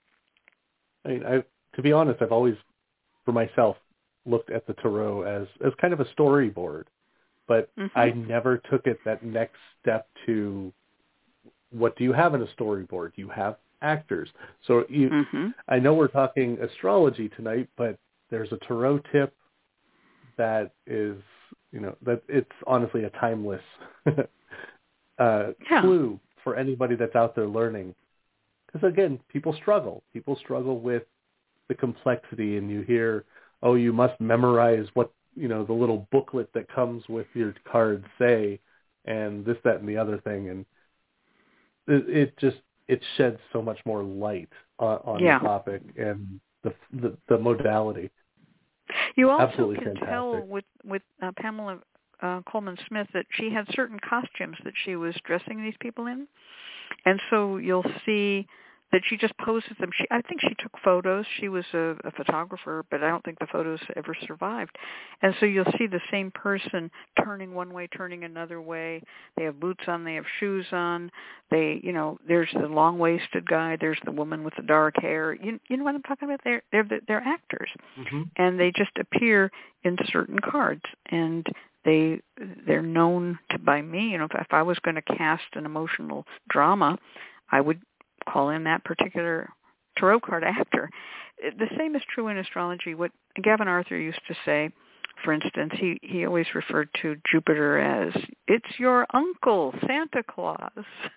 [SPEAKER 2] I mean, I, to be honest, I've always, for myself, looked at the tarot as, as kind of a storyboard, but
[SPEAKER 5] Mm-hmm.
[SPEAKER 2] I never took it that next step to what do you have in a storyboard? You have actors. So you,
[SPEAKER 5] Mm-hmm.
[SPEAKER 2] I know we're talking astrology tonight, but there's a tarot tip that is, you know, that it's honestly a timeless uh,
[SPEAKER 5] Yeah.
[SPEAKER 2] clue for anybody that's out there learning. Because again, people struggle. People struggle with the complexity, and you hear, oh, you must memorize what, you know, the little booklet that comes with your cards say, and this, that, and the other thing, and it, it just it sheds so much more light on, on
[SPEAKER 5] Yeah.
[SPEAKER 2] the topic and the the, the modality.
[SPEAKER 5] You also
[SPEAKER 2] Absolutely
[SPEAKER 5] can
[SPEAKER 2] fantastic.
[SPEAKER 5] tell with with uh, Pamela uh, Coleman Smith that she had certain costumes that she was dressing these people in, and so you'll see that she just poses them. She, I think she took photos. She was a, a photographer, but I don't think the photos ever survived. And so you'll see the same person turning one way, turning another way. They have boots on. They have shoes on. They, you know, there's the long-waisted guy. There's the woman with the dark hair. You, you know what I'm talking about? They're they're they're actors,
[SPEAKER 2] Mm-hmm.
[SPEAKER 5] and they just appear in certain cards, and they they're known to by me. You know, if, if I was going to cast an emotional drama, I would call in that particular tarot card actor. The same is true in astrology. What Gavin Arthur used to say, for instance, he, he always referred to Jupiter as, it's your uncle, Santa Claus.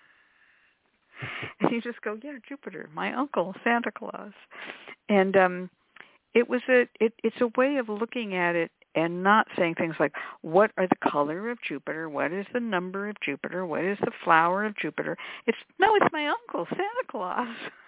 [SPEAKER 5] And you just go, yeah, Jupiter, my uncle, Santa Claus. And um, it was a it, it's a way of looking at it and not saying things like, what are the color of Jupiter? What is the number of Jupiter? What is the flower of Jupiter? It's, no, it's my uncle, Santa Claus.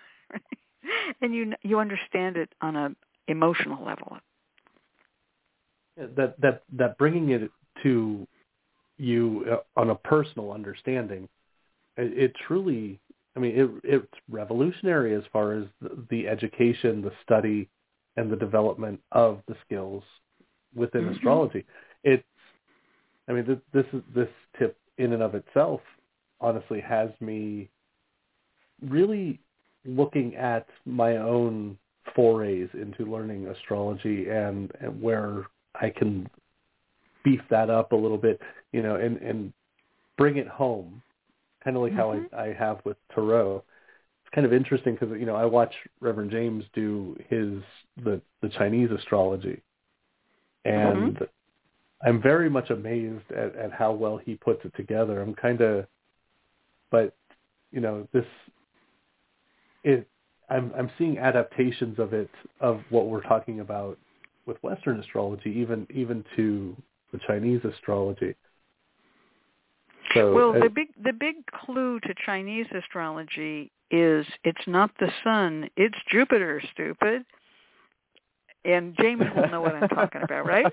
[SPEAKER 5] And you you understand it on a emotional level.
[SPEAKER 2] That that that bringing it to you uh, on a personal understanding. It, it truly, I mean, it, it's revolutionary as far as the, the education, the study, and the development of the skills within mm-hmm. astrology. It's, I mean, this, this is this tip in and of itself, honestly, has me really looking at my own forays into learning astrology and, and where I can beef that up a little bit, you know, and, and bring it home, kind of like mm-hmm. how I, I have with Tarot. It's kind of interesting because, you know, I watch Reverend James do his, the, the Chinese astrology, and mm-hmm. I'm very much amazed at, at how well he puts it together. I'm kind of, but, you know, this, it, I'm I'm seeing adaptations of it, of what we're talking about with Western astrology, even even to the Chinese astrology. So,
[SPEAKER 5] well,
[SPEAKER 2] uh,
[SPEAKER 5] the big the big clue to Chinese astrology is it's not the sun, it's Jupiter, stupid. And James will know what I'm talking about, right?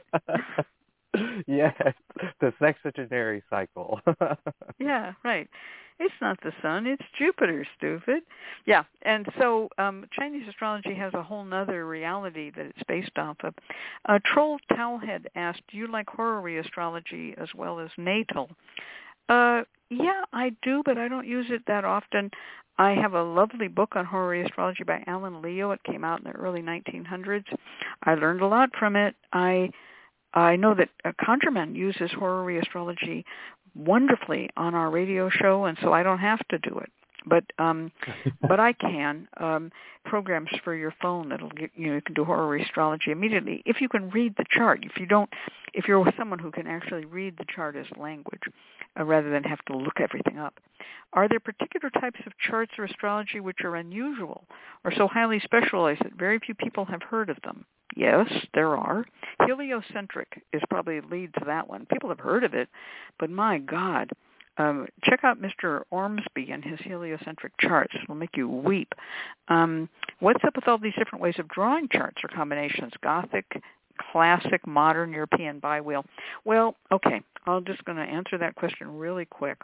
[SPEAKER 3] Yes, the sexagenary cycle.
[SPEAKER 5] Yeah, right. It's not the sun, it's Jupiter, stupid. Yeah, and so um, Chinese astrology has a whole nother reality that it's based off of. Uh, Troll Towelhead asked, do you like horary astrology as well as natal? Uh, yeah, I do, but I don't use it that often. I have a lovely book on horary astrology by Alan Leo. It came out in the early nineteen hundreds. I learned a lot from it. I I know that uh, ConjureMan uses horary astrology wonderfully on our radio show, and so I don't have to do it. But um, but I can um, programs for your phone that'll get, you know, you can do horary astrology immediately if you can read the chart. If you don't, if you're with someone who can actually read the chart as language, uh, rather than have to look everything up. Are there particular types of charts or astrology which are unusual or so highly specialized that very few people have heard of them? Yes, there are. Heliocentric is probably a lead to that one. People have heard of it, but my God, um, check out Mister Ormsby and his heliocentric charts. It'll make you weep. Um, what's up with all these different ways of drawing charts or combinations? Gothic, classic, modern, European, biwheel. Well, okay, I'm just going to answer that question really quick.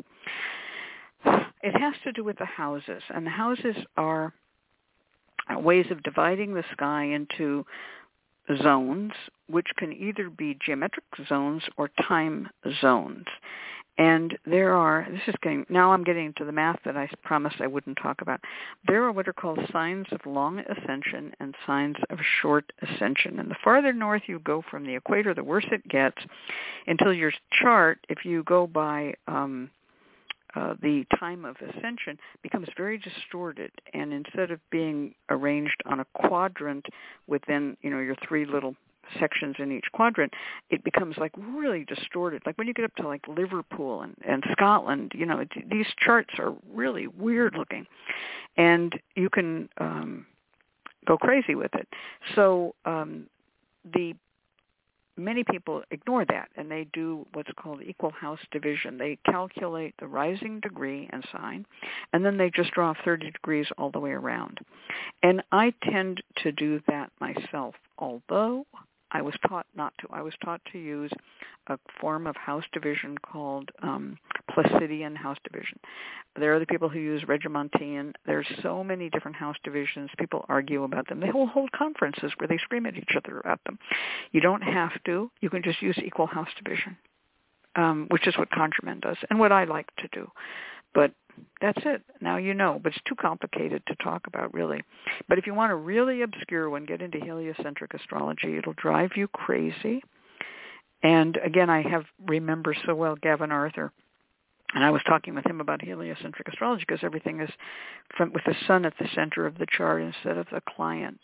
[SPEAKER 5] It has to do with the houses, and the houses are ways of dividing the sky into zones, which can either be geometric zones or time zones. And there are, this is getting, now I'm getting into the math that I promised I wouldn't talk about. There are what are called signs of long ascension and signs of short ascension. And the farther north you go from the equator, the worse it gets, until your chart, if you go by um, uh, the time of ascension, becomes very distorted. And instead of being arranged on a quadrant within, you know, your three little sections in each quadrant, it becomes like really distorted. Like when you get up to like Liverpool and, and Scotland, you know, it, these charts are really weird looking, and you can um, go crazy with it. So um, the many people ignore that, and they do what's called equal house division. They calculate the rising degree and sign, and then they just draw thirty degrees all the way around. And I tend to do that myself, although I was taught not to. I was taught to use a form of house division called um, Placidian house division. There are the people who use Regimontian. There's so many different house divisions. People argue about them. They will hold conferences where they scream at each other about them. You don't have to. You can just use equal house division, um, which is what ConjureMan does and what I like to do. But that's it. Now you know, but it's too complicated to talk about, really. But if you want a really obscure one, get into heliocentric astrology. It'll drive you crazy. And again, I have remember so well Gavin Arthur, and I was talking with him about heliocentric astrology because everything is from, with the sun at the center of the chart instead of the client.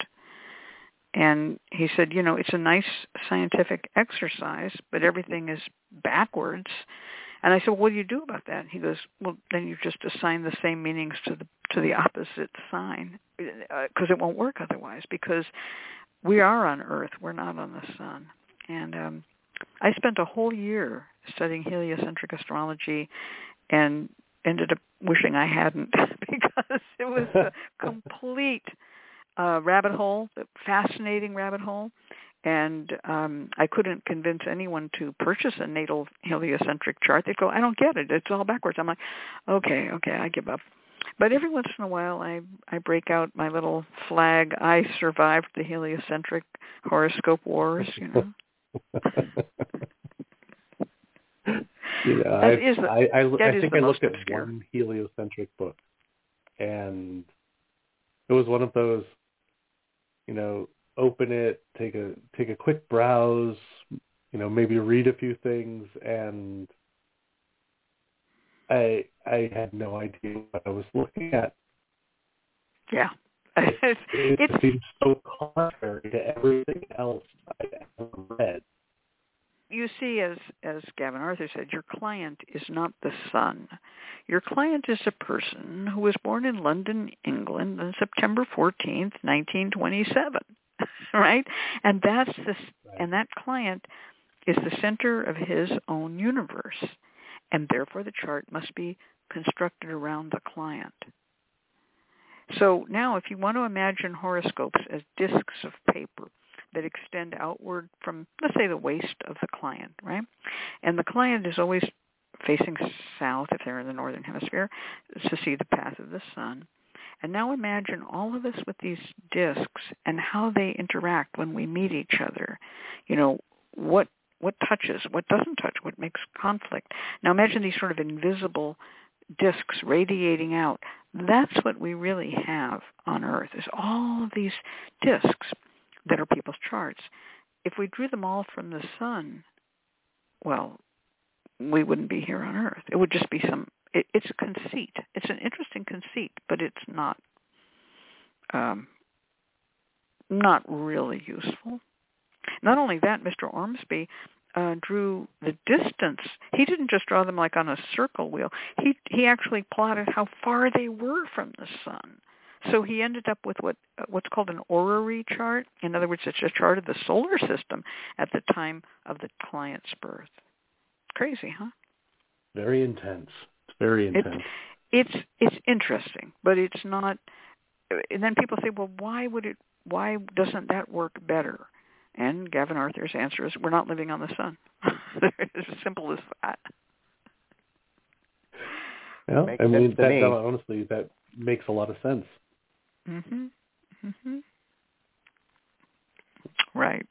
[SPEAKER 5] And he said, you know, it's a nice scientific exercise, but everything is backwards. And I said, well, what do you do about that? And he goes, well, then you just assign the same meanings to the to the opposite sign, because uh, it won't work otherwise, because we are on Earth. We're not on the sun. And um, I spent a whole year studying heliocentric astrology and ended up wishing I hadn't, because it was a complete uh, rabbit hole, a fascinating rabbit hole. and um, I couldn't convince anyone to purchase a natal heliocentric chart. They'd go, I don't get it. It's all backwards. I'm like, okay, okay, I give up. But every once in a while, I I break out my little flag. I survived the heliocentric horoscope wars, you know.
[SPEAKER 2] Yeah, I, I, I, I think I looked at
[SPEAKER 5] obscure.
[SPEAKER 2] one heliocentric book, and it was one of those, you know, open it, take a take a quick browse, you know, maybe read a few things, and I I had no idea what I was looking at.
[SPEAKER 5] Yeah.
[SPEAKER 2] It, it, it
[SPEAKER 5] it's,
[SPEAKER 2] seems so contrary to everything else I've ever read.
[SPEAKER 5] You see, as as Gavin Arthur said, your client is not the sun. Your client is a person who was born in London, England, on September fourteenth, nineteen twenty-seven, right? And that's this, and that client is the center of his own universe, and therefore the chart must be constructed around the client. So now, if you want to imagine horoscopes as discs of paper that extend outward from, let's say, the waist of the client, right? And the client is always facing south, if they're in the northern hemisphere, to see the path of the sun. And now imagine all of us with these discs and how they interact when we meet each other. You know, what what touches, what doesn't touch, what makes conflict. Now imagine these sort of invisible discs radiating out. That's what we really have on Earth, is all of these discs that are people's charts. If we drew them all from the sun, well, we wouldn't be here on Earth. It would just be some, it, it's a conceit. It's an interesting conceit, but it's not, um, not really useful. Not only that, Mister Ormsby uh, drew the distance. He didn't just draw them like on a circle wheel. He he actually plotted how far they were from the sun. So he ended up with what what's called an orrery chart. In other words, it's a chart of the solar system at the time of the client's birth. Crazy, huh?
[SPEAKER 2] Very intense. It's very intense.
[SPEAKER 5] It's it's, it's interesting, but it's not. And then people say, well, why would it? Why doesn't that work better? And Gavin Arthur's answer is, we're not living on the sun. It's as simple as that.
[SPEAKER 2] Yeah, I mean, that, that, honestly, that makes a lot of sense.
[SPEAKER 5] Mm-hmm. Mm-hmm. Right.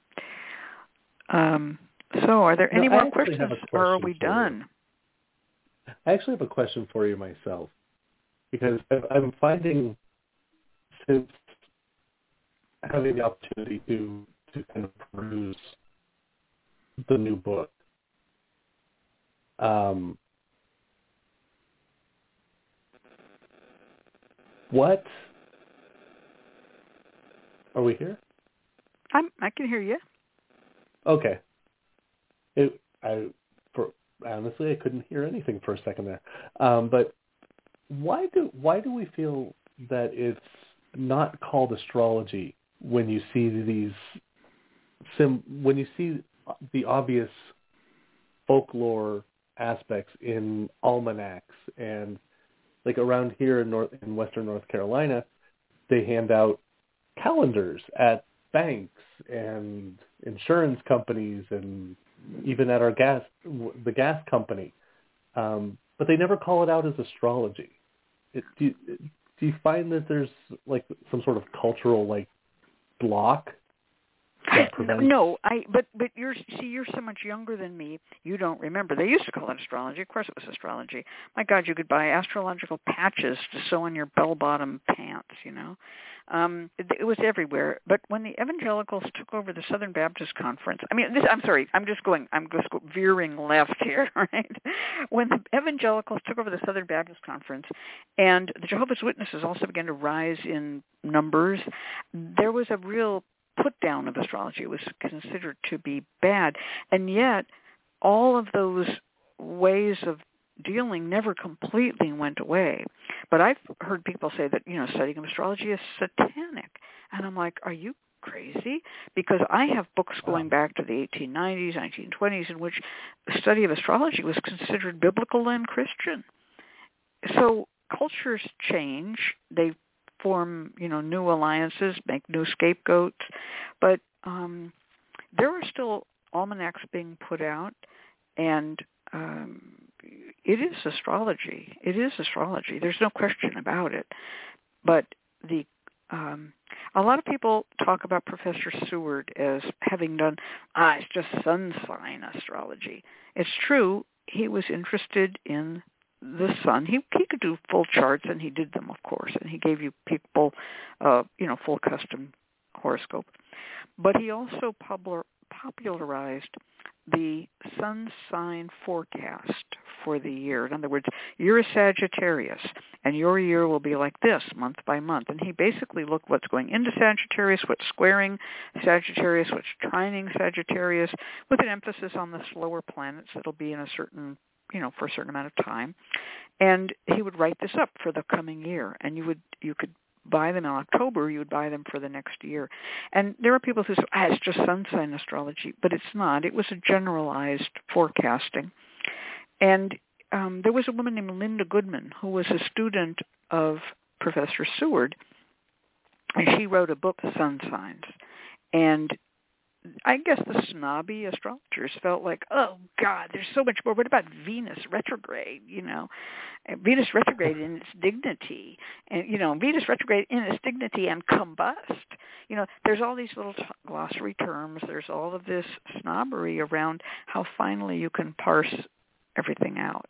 [SPEAKER 5] Um, so are there any
[SPEAKER 2] no,
[SPEAKER 5] more questions, question or are we done?
[SPEAKER 2] You. I actually have a question for you myself, because I'm finding, since having the opportunity to, to kind of peruse the new book, um, what... Are we here?
[SPEAKER 5] I'm, I can hear you.
[SPEAKER 2] Okay. It, I, for, honestly, I couldn't hear anything for a second there. Um, but why do why do we feel that it's not called astrology when you see these sim, when you see the obvious folklore aspects in almanacs, and like around here in North in Western North Carolina, they hand out calendars at banks and insurance companies and even at our gas, the gas company. Um, but they never call it out as astrology. It, do, you, do you find that there's like some sort of cultural like block that prevents?
[SPEAKER 5] No, I. But but you're see, you're so much younger than me. You don't remember. They used to call it astrology. Of course, it was astrology. My God, you could buy astrological patches to sew on your bell-bottom pants. You know, um, it, it was everywhere. But when the evangelicals took over the Southern Baptist Conference, I mean, this, I'm sorry, I'm just going, I'm just veering left here, right? When the evangelicals took over the Southern Baptist Conference, and the Jehovah's Witnesses also began to rise in numbers, there was a real put down of astrology. It was considered to be bad. And yet, all of those ways of dealing never completely went away. But I've heard people say that, you know, studying astrology is satanic. And I'm like, are you crazy? Because I have books going back to the eighteen nineties, nineteen twenties, in which the study of astrology was considered biblical and Christian. So cultures change. They form, you know, new alliances, make new scapegoats. But um, there are still almanacs being put out, and um, it is astrology. It is astrology. There's no question about it. But the um, a lot of people talk about Professor Seward as having done, ah, it's just sun sign astrology. It's true. He was interested in the sun. He he could do full charts, and he did them, of course, and he gave you people, uh, you know, full custom horoscope. But he also publi- popularized the sun sign forecast for the year. In other words, you're a Sagittarius, and your year will be like this, month by month. And he basically looked what's going into Sagittarius, what's squaring Sagittarius, what's trining Sagittarius, with an emphasis on the slower planets that'll be in a certain, you know, for a certain amount of time. And he would write this up for the coming year, and you would you could buy them in October, you would buy them for the next year. And there are people who say, ah, it's just sun sign astrology, but it's not. It was a generalized forecasting. And um, there was a woman named Linda Goodman who was a student of Professor Seward, and she wrote a book, Sun Signs. And I guess the snobby astrologers felt like, oh, God, there's so much more. What about Venus retrograde, you know? Venus retrograde in its dignity, and, you know, Venus retrograde in its dignity and combust. You know, there's all these little t- glossary terms. There's all of this snobbery around how finally you can parse everything out.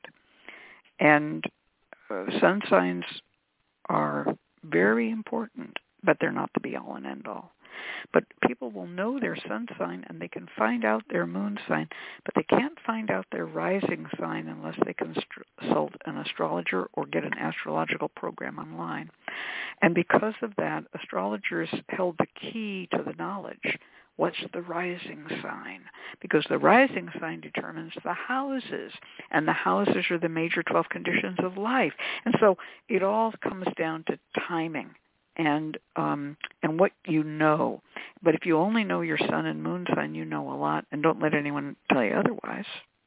[SPEAKER 5] And uh, sun signs are very important, but they're not the be-all and end-all. But people will know their sun sign, and they can find out their moon sign, but they can't find out their rising sign unless they consult an astrologer or get an astrological program online. And because of that, astrologers held the key to the knowledge. What's the rising sign? Because the rising sign determines the houses, and the houses are the major twelve conditions of life. And so it all comes down to timing and um, and what you know. But if you only know your sun and moon sign, you know a lot, and don't let anyone tell you otherwise.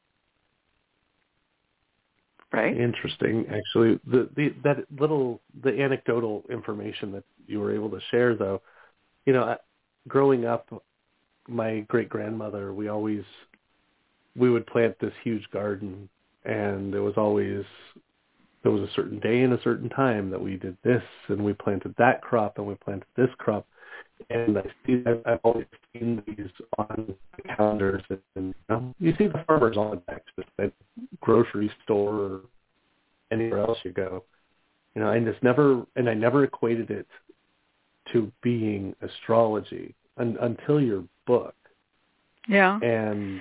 [SPEAKER 5] Right?
[SPEAKER 2] Interesting, actually. The, the that little the anecdotal information that you were able to share, though, you know, growing up, my great grandmother, we always we would plant this huge garden, and it was always there was a certain day and a certain time that we did this, and we planted that crop, and we planted this crop. And I see that I've always seen these on the calendars, and, and you know, you see the farmers on the at grocery store or anywhere else you go. You know, and it's never, and I never equated it to being astrology un, until your book.
[SPEAKER 5] Yeah.
[SPEAKER 2] And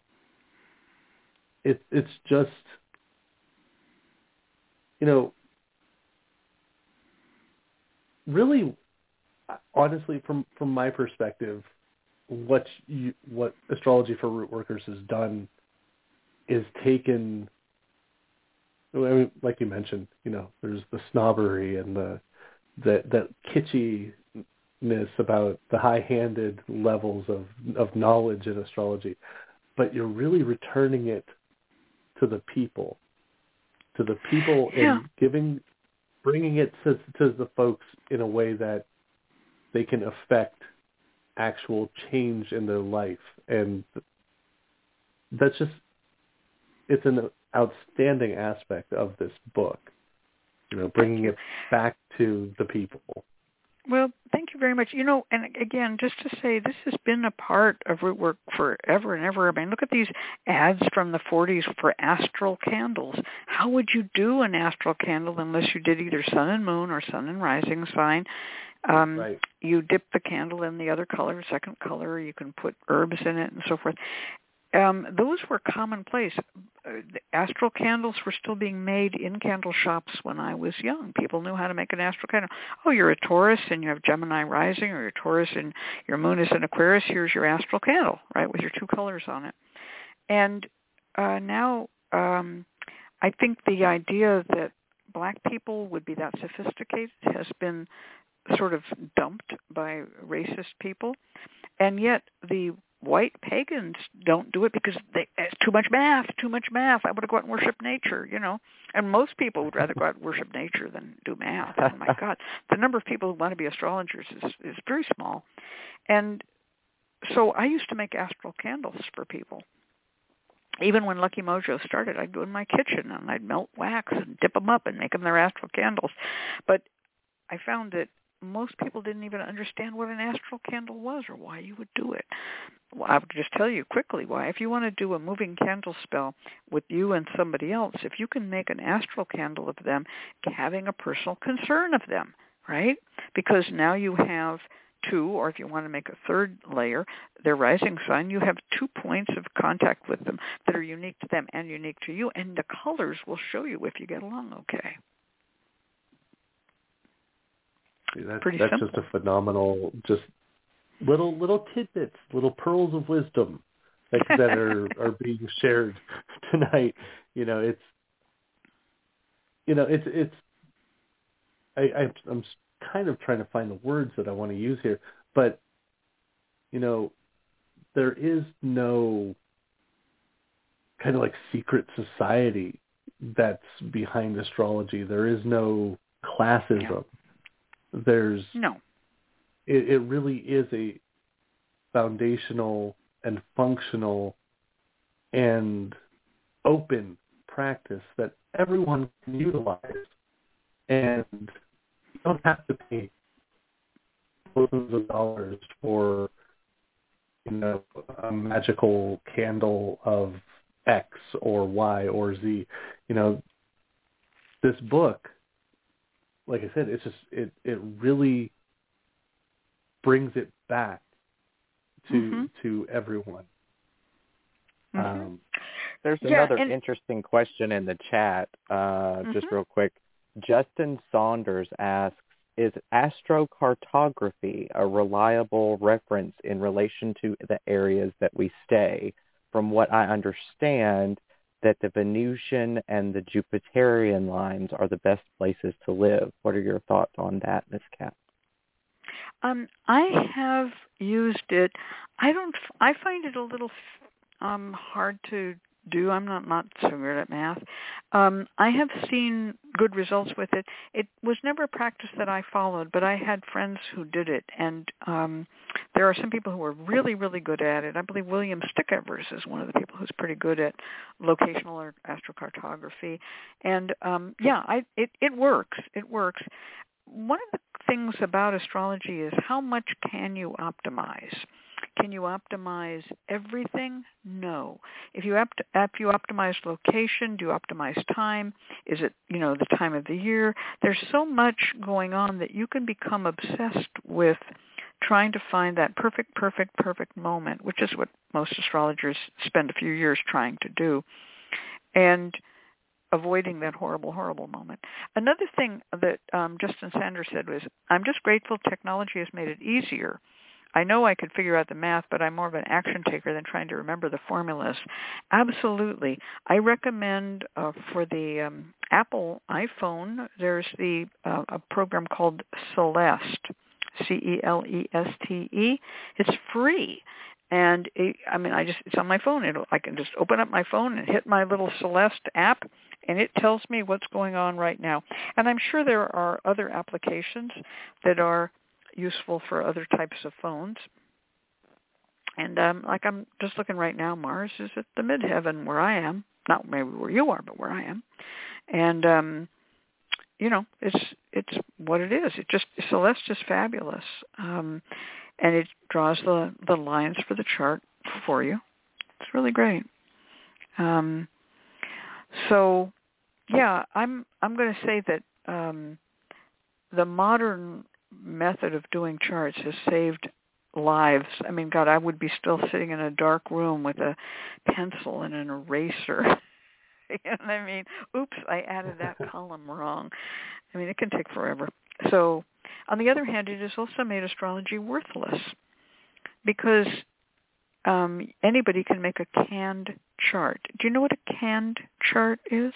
[SPEAKER 2] it it's just, you know, really, honestly, from, from my perspective, what you, what Astrology for Root Workers has done is taken, I mean, like you mentioned, you know, there's the snobbery and the that that kitschiness about the high-handed levels of, of knowledge in astrology, but you're really returning it to the people, to the people,
[SPEAKER 5] yeah.
[SPEAKER 2] and giving, bringing it to, to the folks in a way that they can affect actual change in their life. And that's just, it's an outstanding aspect of this book, you know, bringing it back to the people.
[SPEAKER 5] Well, thank you very much. You know, and again, just to say, this has been a part of Root Work forever and ever. I mean, look at these ads from the forties for astral candles. How would you do an astral candle unless you did either sun and moon or sun and rising sign? Um,
[SPEAKER 2] right.
[SPEAKER 5] You dip the candle in the other color, second color. You can put herbs in it and so forth. Um, those were commonplace. Uh, the astral candles were still being made in candle shops when I was young. People knew how to make an astral candle. Oh, you're a Taurus and you have Gemini rising, or you're Taurus and your moon is in Aquarius. Here's your astral candle, right, with your two colors on it. And uh, now um, I think the idea that black people would be that sophisticated has been sort of dumped by racist people. And yet the white pagans don't do it because they, it's too much math, too much math. I want to go out and worship nature, you know. And most people would rather go out and worship nature than do math. And my God, the number of people who want to be astrologers is, is very small. And so I used to make astral candles for people. Even when Lucky Mojo started, I'd go in my kitchen and I'd melt wax and dip them up and make them their astral candles. But I found that most people didn't even understand what an astral candle was or why you would do it. Well, I would just tell you quickly why. If you want to do a moving candle spell with you and somebody else, if you can make an astral candle of them, having a personal concern of them, right? Because now you have two, or if you want to make a third layer, their rising sign, you have two points of contact with them that are unique to them and unique to you, and the colors will show you if you get along okay.
[SPEAKER 2] See, that's
[SPEAKER 5] Pretty
[SPEAKER 2] that's
[SPEAKER 5] simple.
[SPEAKER 2] just a phenomenal, just little little tidbits, little pearls of wisdom that, that are, are being shared tonight. You know, it's you know, it's it's I, I I'm kind of trying to find the words that I want to use here, but you know, there is no kind of like secret society that's behind astrology. There is no classism.
[SPEAKER 5] Yeah.
[SPEAKER 2] There's
[SPEAKER 5] no.
[SPEAKER 2] It, it really is a foundational and functional and open practice that everyone can utilize, and you don't have to pay thousands of dollars for, you know, a magical candle of X or Y or Z. You know, this book, like I said, it's just it, it really brings it back to
[SPEAKER 5] mm-hmm.
[SPEAKER 2] to everyone.
[SPEAKER 5] Mm-hmm.
[SPEAKER 2] Um,
[SPEAKER 3] There's
[SPEAKER 5] yeah,
[SPEAKER 3] another
[SPEAKER 5] and,
[SPEAKER 3] interesting question in the chat, uh,
[SPEAKER 5] mm-hmm.
[SPEAKER 3] just real quick. Justin Saunders asks, is astrocartography a reliable reference in relation to the areas that we stay? From what I understand, that the Venusian and the Jupiterian lines are the best places to live. What are your thoughts on that, Miz Cat?
[SPEAKER 5] Um, I have used it. I don't. I find it a little um, hard to do. I'm not not so good at math. Um, I have seen good results with it. It was never a practice that I followed, but I had friends who did it, and um, there are some people who are really, really good at it. I believe William Stickevers is one of the people who's pretty good at locational or astrocartography, and um, yeah, I, it it works. It works. One of the things about astrology is how much can you optimize? Can you optimize everything? No. If you opt- if you optimize location, do you optimize time? Is it, you know, the time of the year? There's so much going on that you can become obsessed with trying to find that perfect, perfect, perfect moment, which is what most astrologers spend a few years trying to do, and avoiding that horrible, horrible moment. Another thing that um, Justin Sanders said was, I'm just grateful technology has made it easier. I know I could figure out the math, but I'm more of an action taker than trying to remember the formulas. Absolutely. I recommend uh, for the um, Apple iPhone, there's the uh, a program called Celeste, C E L E S T E. It's free. And it, I mean, I just it's on my phone. It'll, I can just open up my phone and hit my little Celeste app, and it tells me what's going on right now. And I'm sure there are other applications that are useful for other types of phones. And um, like I'm just looking right now, Mars is at the midheaven where I am. Not maybe where you are, but where I am. And um, you know, it's it's what it is. It just Celeste is fabulous. Um, and it draws the, the lines for the chart for you. It's really great. Um, so, yeah, I'm I'm going to say that um, the modern method of doing charts has saved lives. I mean, God, I would be still sitting in a dark room with a pencil and an eraser. You know what I mean? Oops, I added that column wrong. I mean, it can take forever. So, on the other hand, it has also made astrology worthless because um, anybody can make a canned chart. Do you know what a canned chart is?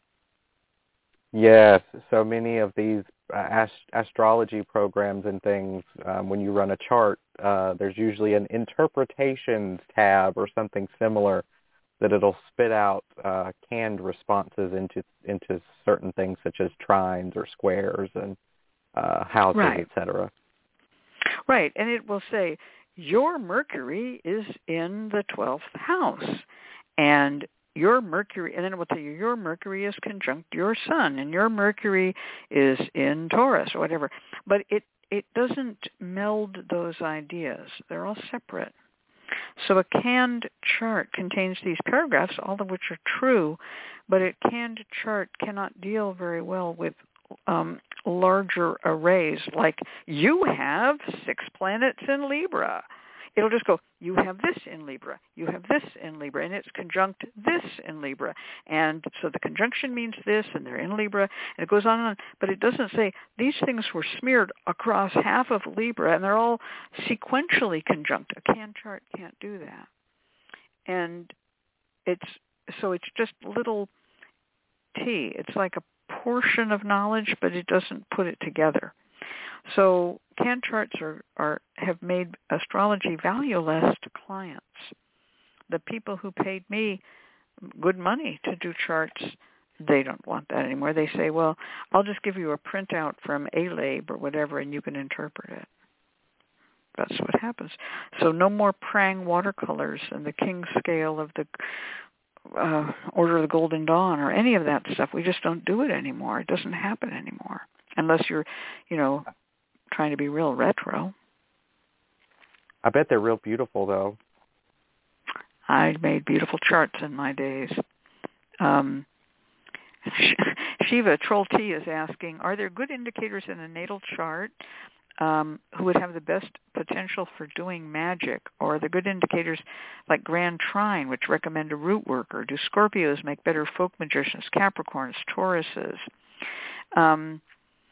[SPEAKER 3] Yes. So many of these uh, ast- astrology programs and things, um, when you run a chart, uh, there's usually an interpretations tab or something similar that it'll spit out uh, canned responses into into certain things such as trines or squares and uh, houses,
[SPEAKER 5] right.
[SPEAKER 3] et cetera.
[SPEAKER 5] Right, and it will say, your Mercury is in the twelfth house, and your Mercury, and then it will tell you your Mercury is conjunct your Sun, and your Mercury is in Taurus or whatever. But it, it doesn't meld those ideas. They're all separate. So a canned chart contains these paragraphs, all of which are true, but a canned chart cannot deal very well with um, larger arrays, like you have six planets in Libra. It'll just go, you have this in Libra, you have this in Libra, and it's conjunct this in Libra. And so the conjunction means this, and they're in Libra, and it goes on and on. But it doesn't say these things were smeared across half of Libra, and they're all sequentially conjunct. A canned chart can't do that. And it's so it's just little t. It's like a portion of knowledge, but it doesn't put it together. So canned charts are, are have made astrology valueless to clients. The people who paid me good money to do charts, they don't want that anymore. They say, well, I'll just give you a printout from A-Lab or whatever, and you can interpret it. That's what happens. So no more Prang watercolors and the King scale of the uh, Order of the Golden Dawn or any of that stuff. We just don't do it anymore. It doesn't happen anymore unless you're, you know, trying to be real retro.
[SPEAKER 3] I bet they're real beautiful, though.
[SPEAKER 5] I made beautiful charts in my days. Um, Shiva Troll T is asking, are there good indicators in a natal chart um, who would have the best potential for doing magic? Or are there good indicators like Grand Trine, which recommend a root worker? Do Scorpios make better folk magicians? Capricorns, Tauruses? Um,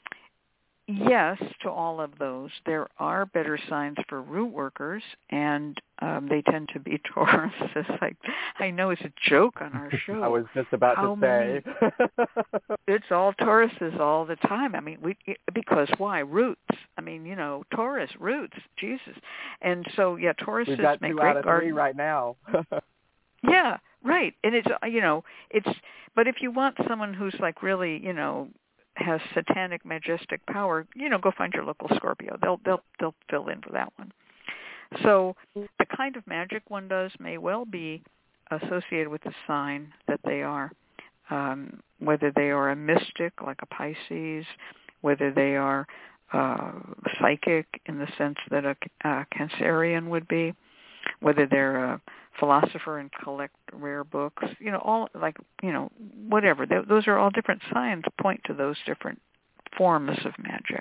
[SPEAKER 5] Yes, to all of those. There are better signs for root workers, and um, they tend to be Tauruses. Like, I know it's a joke on our show.
[SPEAKER 3] I was just about
[SPEAKER 5] How
[SPEAKER 3] to say.
[SPEAKER 5] It's all Tauruses all the time. I mean, we because why? Roots. I mean, you know, Taurus, roots, Jesus. And so, yeah, Tauruses
[SPEAKER 3] We've got
[SPEAKER 5] make
[SPEAKER 3] two
[SPEAKER 5] great
[SPEAKER 3] out of
[SPEAKER 5] garden.
[SPEAKER 3] three right now.
[SPEAKER 5] Yeah, right. And it's, you know, it's, but if you want someone who's like really, you know, has satanic majestic power, you know, go find your local Scorpio. They'll they'll they'll fill in for that one. So the kind of magic one does may well be associated with the sign that they are, um, whether they are a mystic like a Pisces, whether they are uh, psychic in the sense that a, a Cancerian would be, whether they're a philosopher and collect rare books, you know, all like, you know, whatever. Th- those are all different signs point to those different forms of magic.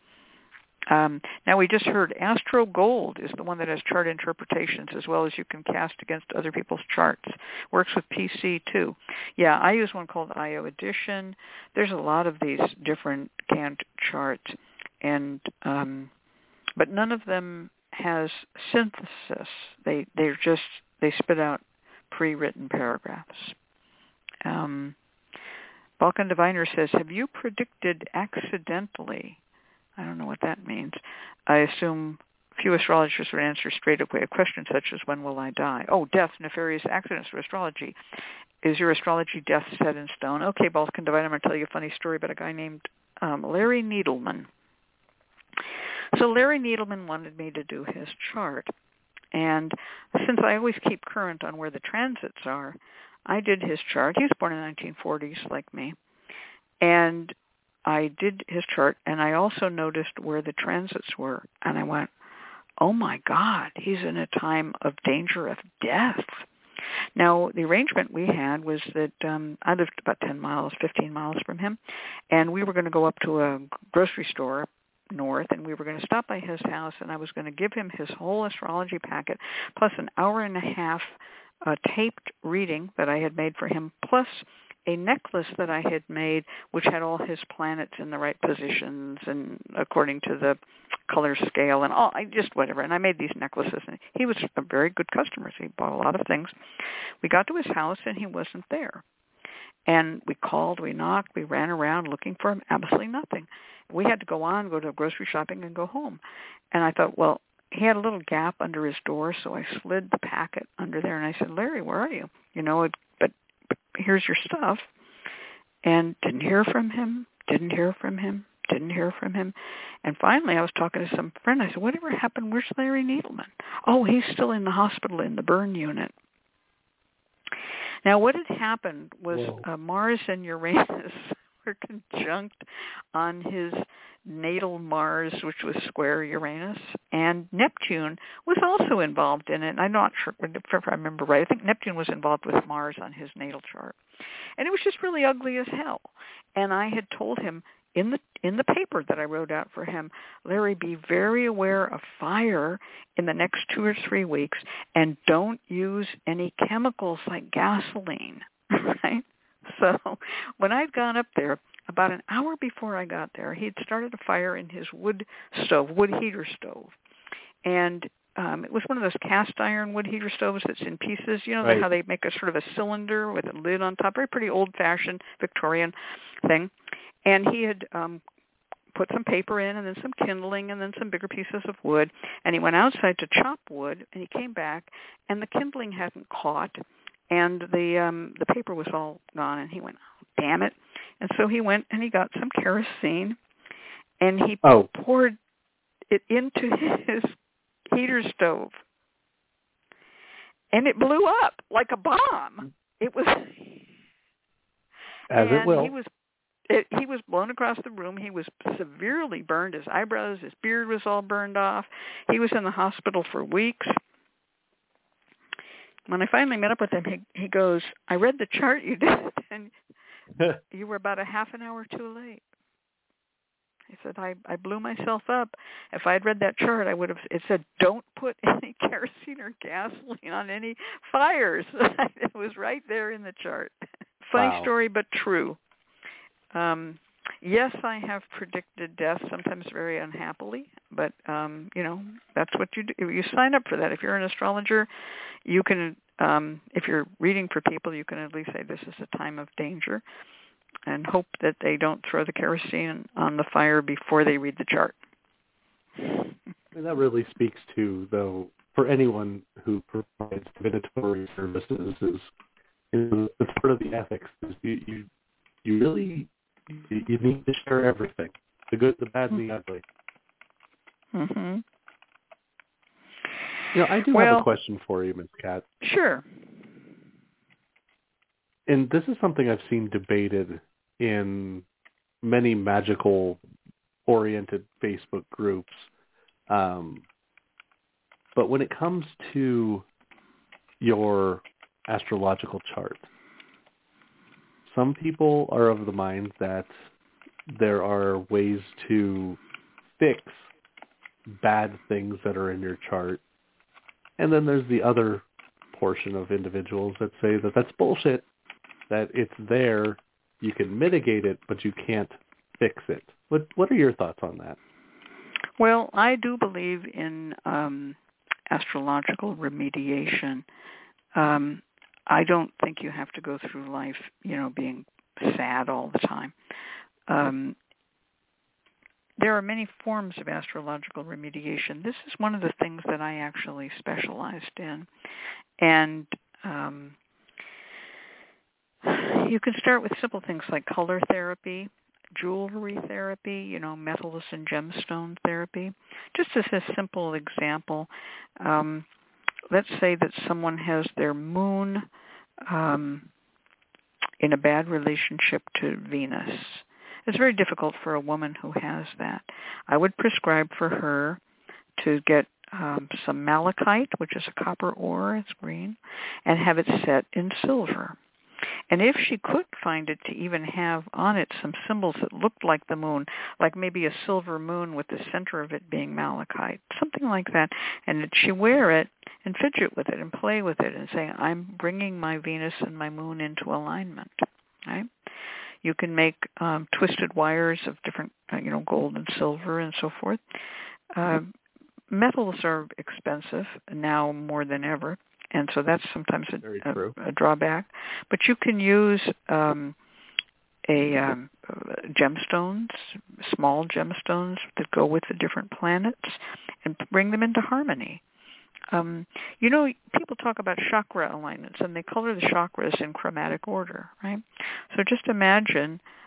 [SPEAKER 5] Um, now we just heard Astro Gold is the one that has chart interpretations as well as you can cast against other people's charts. Works with P C too. Yeah, I use one called I O Edition. There's a lot of these different canned charts, and um, but none of them has synthesis. They they're just they spit out pre-written paragraphs. Um, Balkan Diviner says, have you predicted accidentally? I don't know what that means. I assume few astrologers would answer straight away a question such as, when will I die? Oh, death, nefarious accidents for astrology. Is your astrology death set in stone? Okay, Balkan Diviner, I'm going to tell you a funny story about a guy named um, Larry Needleman. So Larry Needleman wanted me to do his chart. And since I always keep current on where the transits are, I did his chart. He was born in the nineteen forties like me. And I did his chart, and I also noticed where the transits were. And I went, oh, my God, he's in a time of danger of death. Now, the arrangement we had was that um, I lived about ten miles, fifteen miles from him, and we were going to go up to a grocery store north, and we were going to stop by his house, and I was going to give him his whole astrology packet, plus an hour and a half uh, taped reading that I had made for him, plus a necklace that I had made, which had all his planets in the right positions and according to the color scale and all, I just whatever. And I made these necklaces, and he was a very good customer, so he bought a lot of things. We got to his house, and he wasn't there. And we called, we knocked, we ran around looking for him, absolutely nothing. We had to go on, go to grocery shopping, and go home. And I thought, well, he had a little gap under his door, so I slid the packet under there, and I said, Larry, where are you? You know, it, but, but here's your stuff. And didn't hear from him, didn't hear from him, didn't hear from him. And finally, I was talking to some friend. I said, whatever happened? Where's Larry Needleman? Oh, he's still in the hospital in the burn unit. Now, what had happened was uh, Mars and Uranus were conjunct on his natal Mars, which was square Uranus, and Neptune was also involved in it. I'm not sure if I remember right. I think Neptune was involved with Mars on his natal chart. And it was just really ugly as hell. And I had told him in the in the paper that I wrote out for him, Larry, be very aware of fire in the next two or three weeks, and don't use any chemicals like gasoline, right? So when I'd gone up there, about an hour before I got there, he had started a fire in his wood stove, wood heater stove. And um, it was one of those cast iron wood heater stoves that's in pieces. You know
[SPEAKER 2] right.
[SPEAKER 5] how they make a sort of a cylinder with a lid on top, very pretty old-fashioned Victorian thing. And he had um, put some paper in and then some kindling and then some bigger pieces of wood. And he went outside to chop wood, and he came back, and the kindling hadn't caught, and the um, the paper was all gone. And he went, oh, damn it. And so he went and he got some kerosene, and he
[SPEAKER 2] oh.
[SPEAKER 5] poured it into his heater stove. And it blew up like a bomb. It was...
[SPEAKER 2] As it will.
[SPEAKER 5] He was It, he was blown across the room. He was severely burned. His eyebrows, his beard was all burned off. He was in the hospital for weeks. When I finally met up with him, he, he goes, I read the chart you did, and you were about a half an hour too late. He said, I, I blew myself up. If I had read that chart, I would have, it said, don't put any kerosene or gasoline on any fires. It was right there in the chart. Funny
[SPEAKER 2] wow.
[SPEAKER 5] story, but true. Um, yes, I have predicted death, sometimes very unhappily, but, um, you know, that's what you do. You sign up for that. If you're an astrologer, you can, um, if you're reading for people, you can at least say this is a time of danger and hope that they don't throw the kerosene on the fire before they read the chart.
[SPEAKER 2] And that really speaks to, though, for anyone who provides divinatory services, is, is it's part of the ethics. Is you, you, you really... You need to share everything, the good, the bad, and the ugly.
[SPEAKER 5] Mm-hmm.
[SPEAKER 2] You know, I do
[SPEAKER 5] well,
[SPEAKER 2] have a question for you, Miz Kat.
[SPEAKER 5] Sure.
[SPEAKER 2] And this is something I've seen debated in many magical-oriented Facebook groups. Um, but when it comes to your astrological chart, some people are of the mind that there are ways to fix bad things that are in your chart. And then there's the other portion of individuals that say that that's bullshit, that it's there, you can mitigate it, but you can't fix it. What What are your thoughts on that?
[SPEAKER 5] Well, I do believe in um, astrological remediation. Um I don't think you have to go through life, you know, being sad all the time. Um, there are many forms of astrological remediation. This is one of the things that I actually specialized in. And um, you can start with simple things like color therapy, jewelry therapy, you know, metals and gemstone therapy. Just as a simple example, um, let's say that someone has their moon um, in a bad relationship to Venus. It's very difficult for a woman who has that. I would prescribe for her to get um, some malachite, which is a copper ore, it's green, and have it set in silver. And if she could find it to even have on it some symbols that looked like the moon, like maybe a silver moon with the center of it being malachite, something like that, and that she wear it and fidget with it and play with it and say, I'm bringing my Venus and my moon into alignment, right? You can make um, twisted wires of different, uh, you know, gold and silver and so forth. Uh, metals are expensive now more than ever. And so that's sometimes a, a, a drawback. But you can use um, a um, gemstones, small gemstones that go with the different planets, and bring them into harmony. Um, you know, people talk about chakra alignments, and they color the chakras in chromatic order, right? So just imagine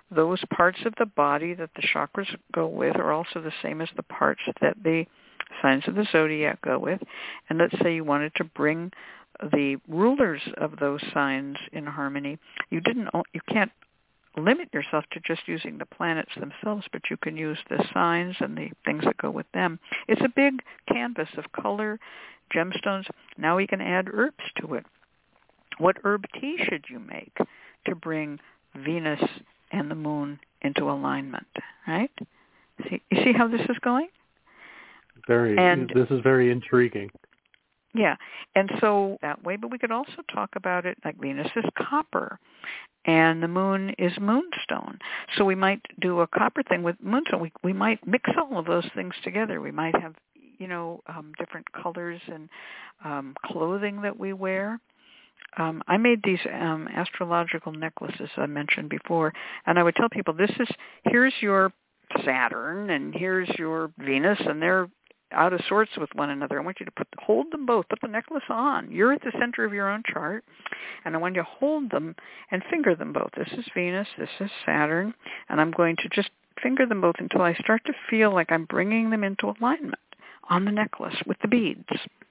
[SPEAKER 5] those parts of the body that the chakras go with are also the same as the parts that the signs of the zodiac go with. And let's say you wanted to bring the rulers of those signs in harmony. You didn't. You can't limit yourself to just using the planets themselves, but you can use the signs and the things that go with them. It's a big canvas of color, gemstones. Now we can add herbs to it. What herb tea should you make to bring Venus and the moon into alignment, right? See, you see how this is going?
[SPEAKER 2] Very.
[SPEAKER 5] And,
[SPEAKER 2] this is very intriguing.
[SPEAKER 5] Yeah, and so that way, but we could also talk about it like Venus is copper and the moon is moonstone. So we might do a copper thing with moonstone. We we might mix all of those things together. We might have, you know, um, different colors and um, clothing that we wear. Um, I made these um, astrological necklaces I mentioned before, and I would tell people, this is, here's your Saturn and here's your Venus, and they're out of sorts with one another. I want you to put hold them both, put the necklace on. You're at the center of your own chart, and I want you to hold them and finger them both. This is Venus, this is Saturn, and I'm going to just finger them both until I start to feel like I'm bringing them into alignment on the necklace with the beads.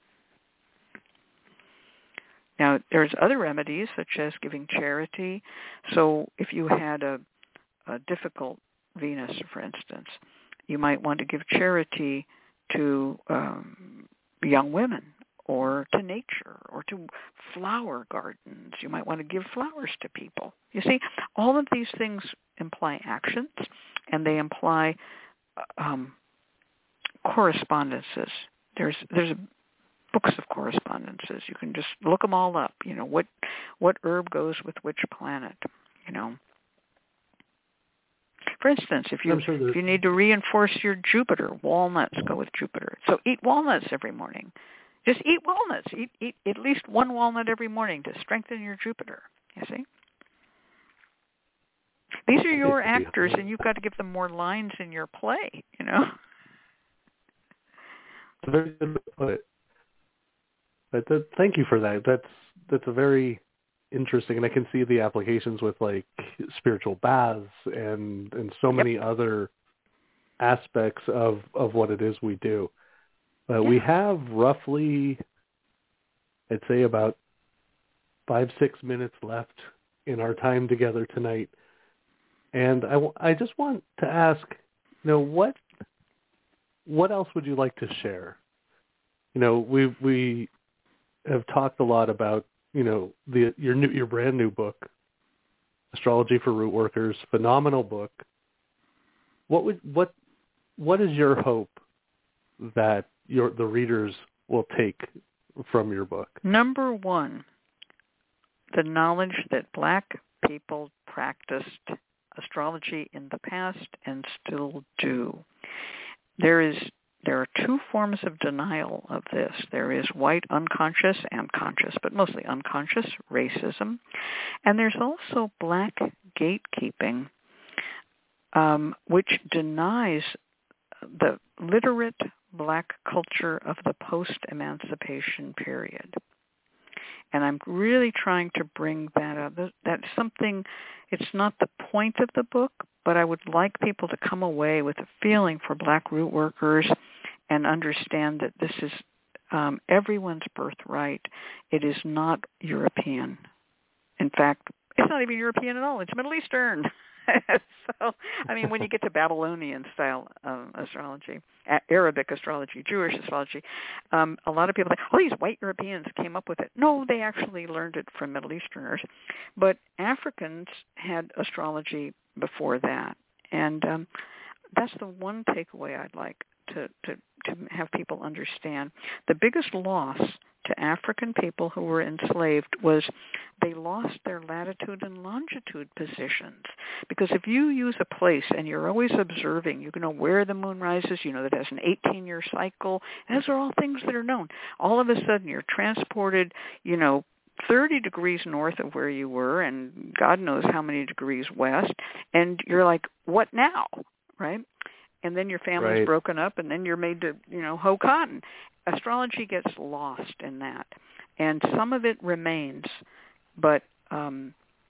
[SPEAKER 5] Now, there's other remedies, such as giving charity. So if you had a, a difficult Venus, for instance, you might want to give charity to um, young women or to nature or to flower gardens. You might want to give flowers to people. You see, all of these things imply actions, and they imply um, correspondences. There's there's books of correspondences. You can just look them all up. You know, what what herb goes with which planet, you know. For instance, if you sure if you need to reinforce your Jupiter, walnuts go with Jupiter. So eat walnuts every morning. Just eat walnuts. Eat, eat at least one walnut every morning to strengthen your Jupiter. You see? These are your actors, and you've got to give them more lines in your play, you know?
[SPEAKER 2] Very good to put it. But that, thank you for that. That's that's a very interesting, and I can see the applications with like spiritual baths and and so many yep. other aspects of of what it is we do. Uh, yeah. We have roughly, I'd say, about five six minutes left in our time together tonight, and I, I just want to ask, you know, what what else would you like to share? You know, we we have talked a lot about, you know, the your new your brand new book, Astrology for Root Workers, phenomenal book. What would what what is your hope that your the readers will take from your book?
[SPEAKER 5] Number one, the knowledge that Black people practiced astrology in the past and still do. There is There are two forms of denial of this. There is white unconscious and conscious, but mostly unconscious racism. And there's also Black gatekeeping, um, which denies the literate Black culture of the post-emancipation period. And I'm really trying to bring that up. That's something, it's not the point of the book, but I would like people to come away with a feeling for Black root workers and understand that this is um, everyone's birthright. It is not European. In fact, it's not even European at all. It's Middle Eastern. So, I mean, when you get to Babylonian-style um, astrology, Arabic astrology, Jewish astrology, um, a lot of people think, oh, these white Europeans came up with it. No, they actually learned it from Middle Easterners. But Africans had astrology before that. And um, that's the one takeaway I'd like to, to, to have people understand. The biggest loss to African people who were enslaved was they lost their latitude and longitude positions. Because if you use a place and you're always observing, you know where the moon rises, you know that it has an eighteen-year cycle, and those are all things that are known. All of a sudden you're transported, you know, thirty degrees north of where you were, and God knows how many degrees west, and you're like, what now, right? And then your family's right. broken up, and then you're made to, you know, hoe cotton. Astrology gets lost in that, and some of it remains, but um,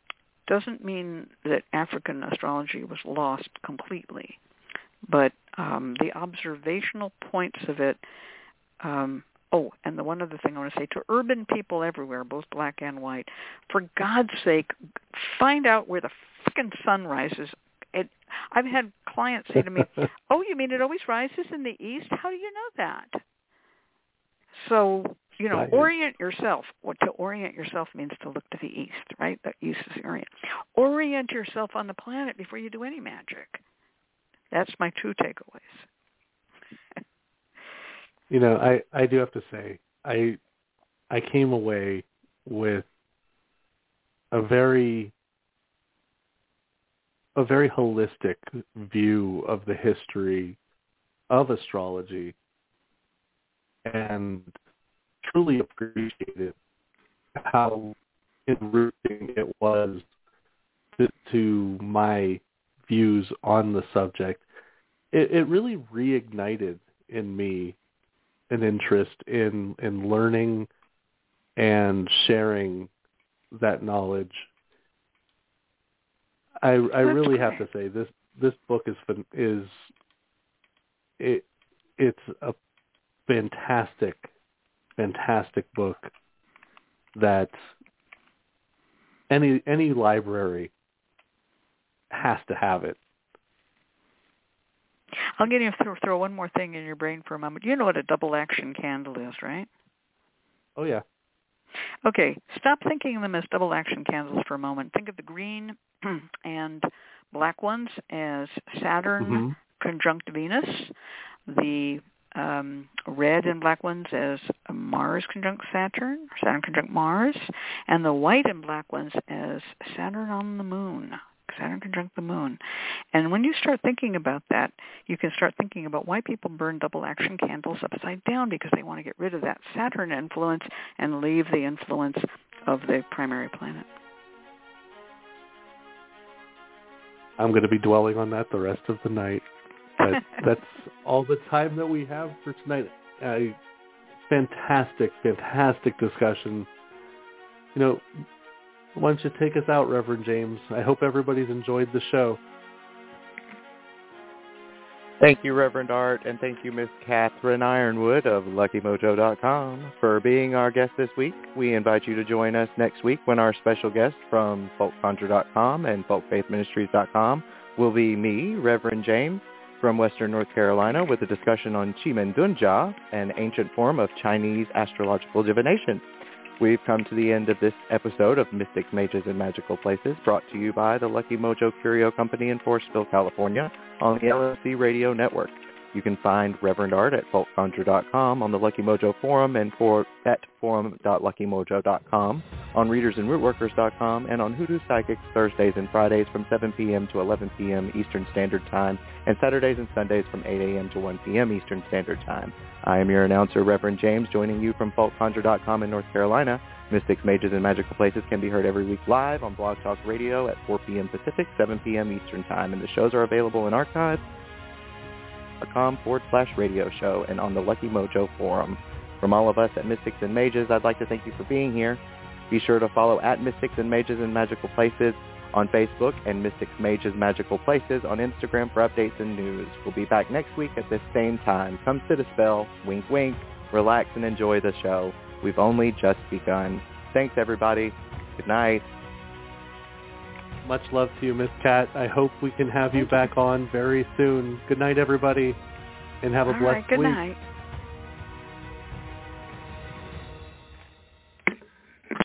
[SPEAKER 5] doesn't mean that African astrology was lost completely, but um, the observational points of it. Um, oh, and the one other thing I want to say to urban people everywhere, both black and white, for God's sake, find out where the frickin' sun rises. It, I've had clients say to me, "Oh, you mean it always rises in the east? How do you know that?" So, you know, orient yourself. What to orient yourself means to look to the east, right? That east is the orient. Orient yourself on the planet before you do any magic. That's my two takeaways.
[SPEAKER 2] You know, I, I do have to say, I I came away with a very a very holistic view of the history of astrology, and truly appreciated how enriching it was to, to my views on the subject. It, it really reignited in me an interest in, in learning and sharing that knowledge. I, I really have to say this this book is is it it's a fantastic fantastic book that any any library has to have it.
[SPEAKER 5] I'll get you to throw, throw one more thing in your brain for a moment. You know what a double action candle is, right?
[SPEAKER 2] Oh yeah.
[SPEAKER 5] Okay, stop thinking of them as double action candles for a moment. Think of the green and black ones as Saturn mm-hmm. conjunct Venus, the um, red and black ones as Mars conjunct Saturn, Saturn conjunct Mars, and the white and black ones as Saturn on the moon, Saturn conjunct the moon. And when you start thinking about that, you can start thinking about why people burn double action candles upside down, because they want to get rid of that Saturn influence and leave the influence of the primary planet.
[SPEAKER 2] I'm going to be dwelling on that the rest of the night. But that's all the time that we have for tonight. Uh, fantastic, fantastic discussion. You know, why don't you take us out, Reverend James? I hope everybody's enjoyed the show.
[SPEAKER 3] Thank you, Reverend Art, and thank you, Miss Catherine Ironwood of Lucky Mojo dot com for being our guest this week. We invite you to join us next week when our special guest from Folk Conjure dot com and Folk Faith Ministries dot com will be me, Reverend James, from Western North Carolina, with a discussion on Chimen Dunja, an ancient form of Chinese astrological divination. We've come to the end of this episode of Mystics, Mages, and Magical Places, brought to you by the Lucky Mojo Curio Company in Forestville, California, on the L M C Radio Network. You can find Reverend Art at Folk Conjure dot com, on the Lucky Mojo Forum and for at forum dot lucky mojo dot com, on readers and rootworkers dot com, and on Hoodoo Psychics Thursdays and Fridays from seven p.m. to eleven p.m. Eastern Standard Time, and Saturdays and Sundays from eight a.m. to one p.m. Eastern Standard Time. I am your announcer, Reverend James, joining you from Folk Conjure dot com in North Carolina. Mystics, Mages, and Magical Places can be heard every week live on Blog Talk Radio at four p.m. Pacific, seven p.m. Eastern Time, and the shows are available in archive dot com forward slash radio show and on the Lucky Mojo Forum. From all of us at Mystics and Mages, I'd like to thank you for being here. Be sure to follow at Mystics and Mages and Magical Places on Facebook and Mystics, Mages, Magical Places on Instagram for updates and news. We'll be back next week at this same time. Come sit a spell, wink wink, relax and enjoy the show. We've only just begun. Thanks, everybody. Good night.
[SPEAKER 2] Much love to you, Miss Cat. I hope we can have you back on very soon. Good night, everybody, and have a
[SPEAKER 5] All
[SPEAKER 2] blessed
[SPEAKER 5] right, good
[SPEAKER 2] week.
[SPEAKER 5] night.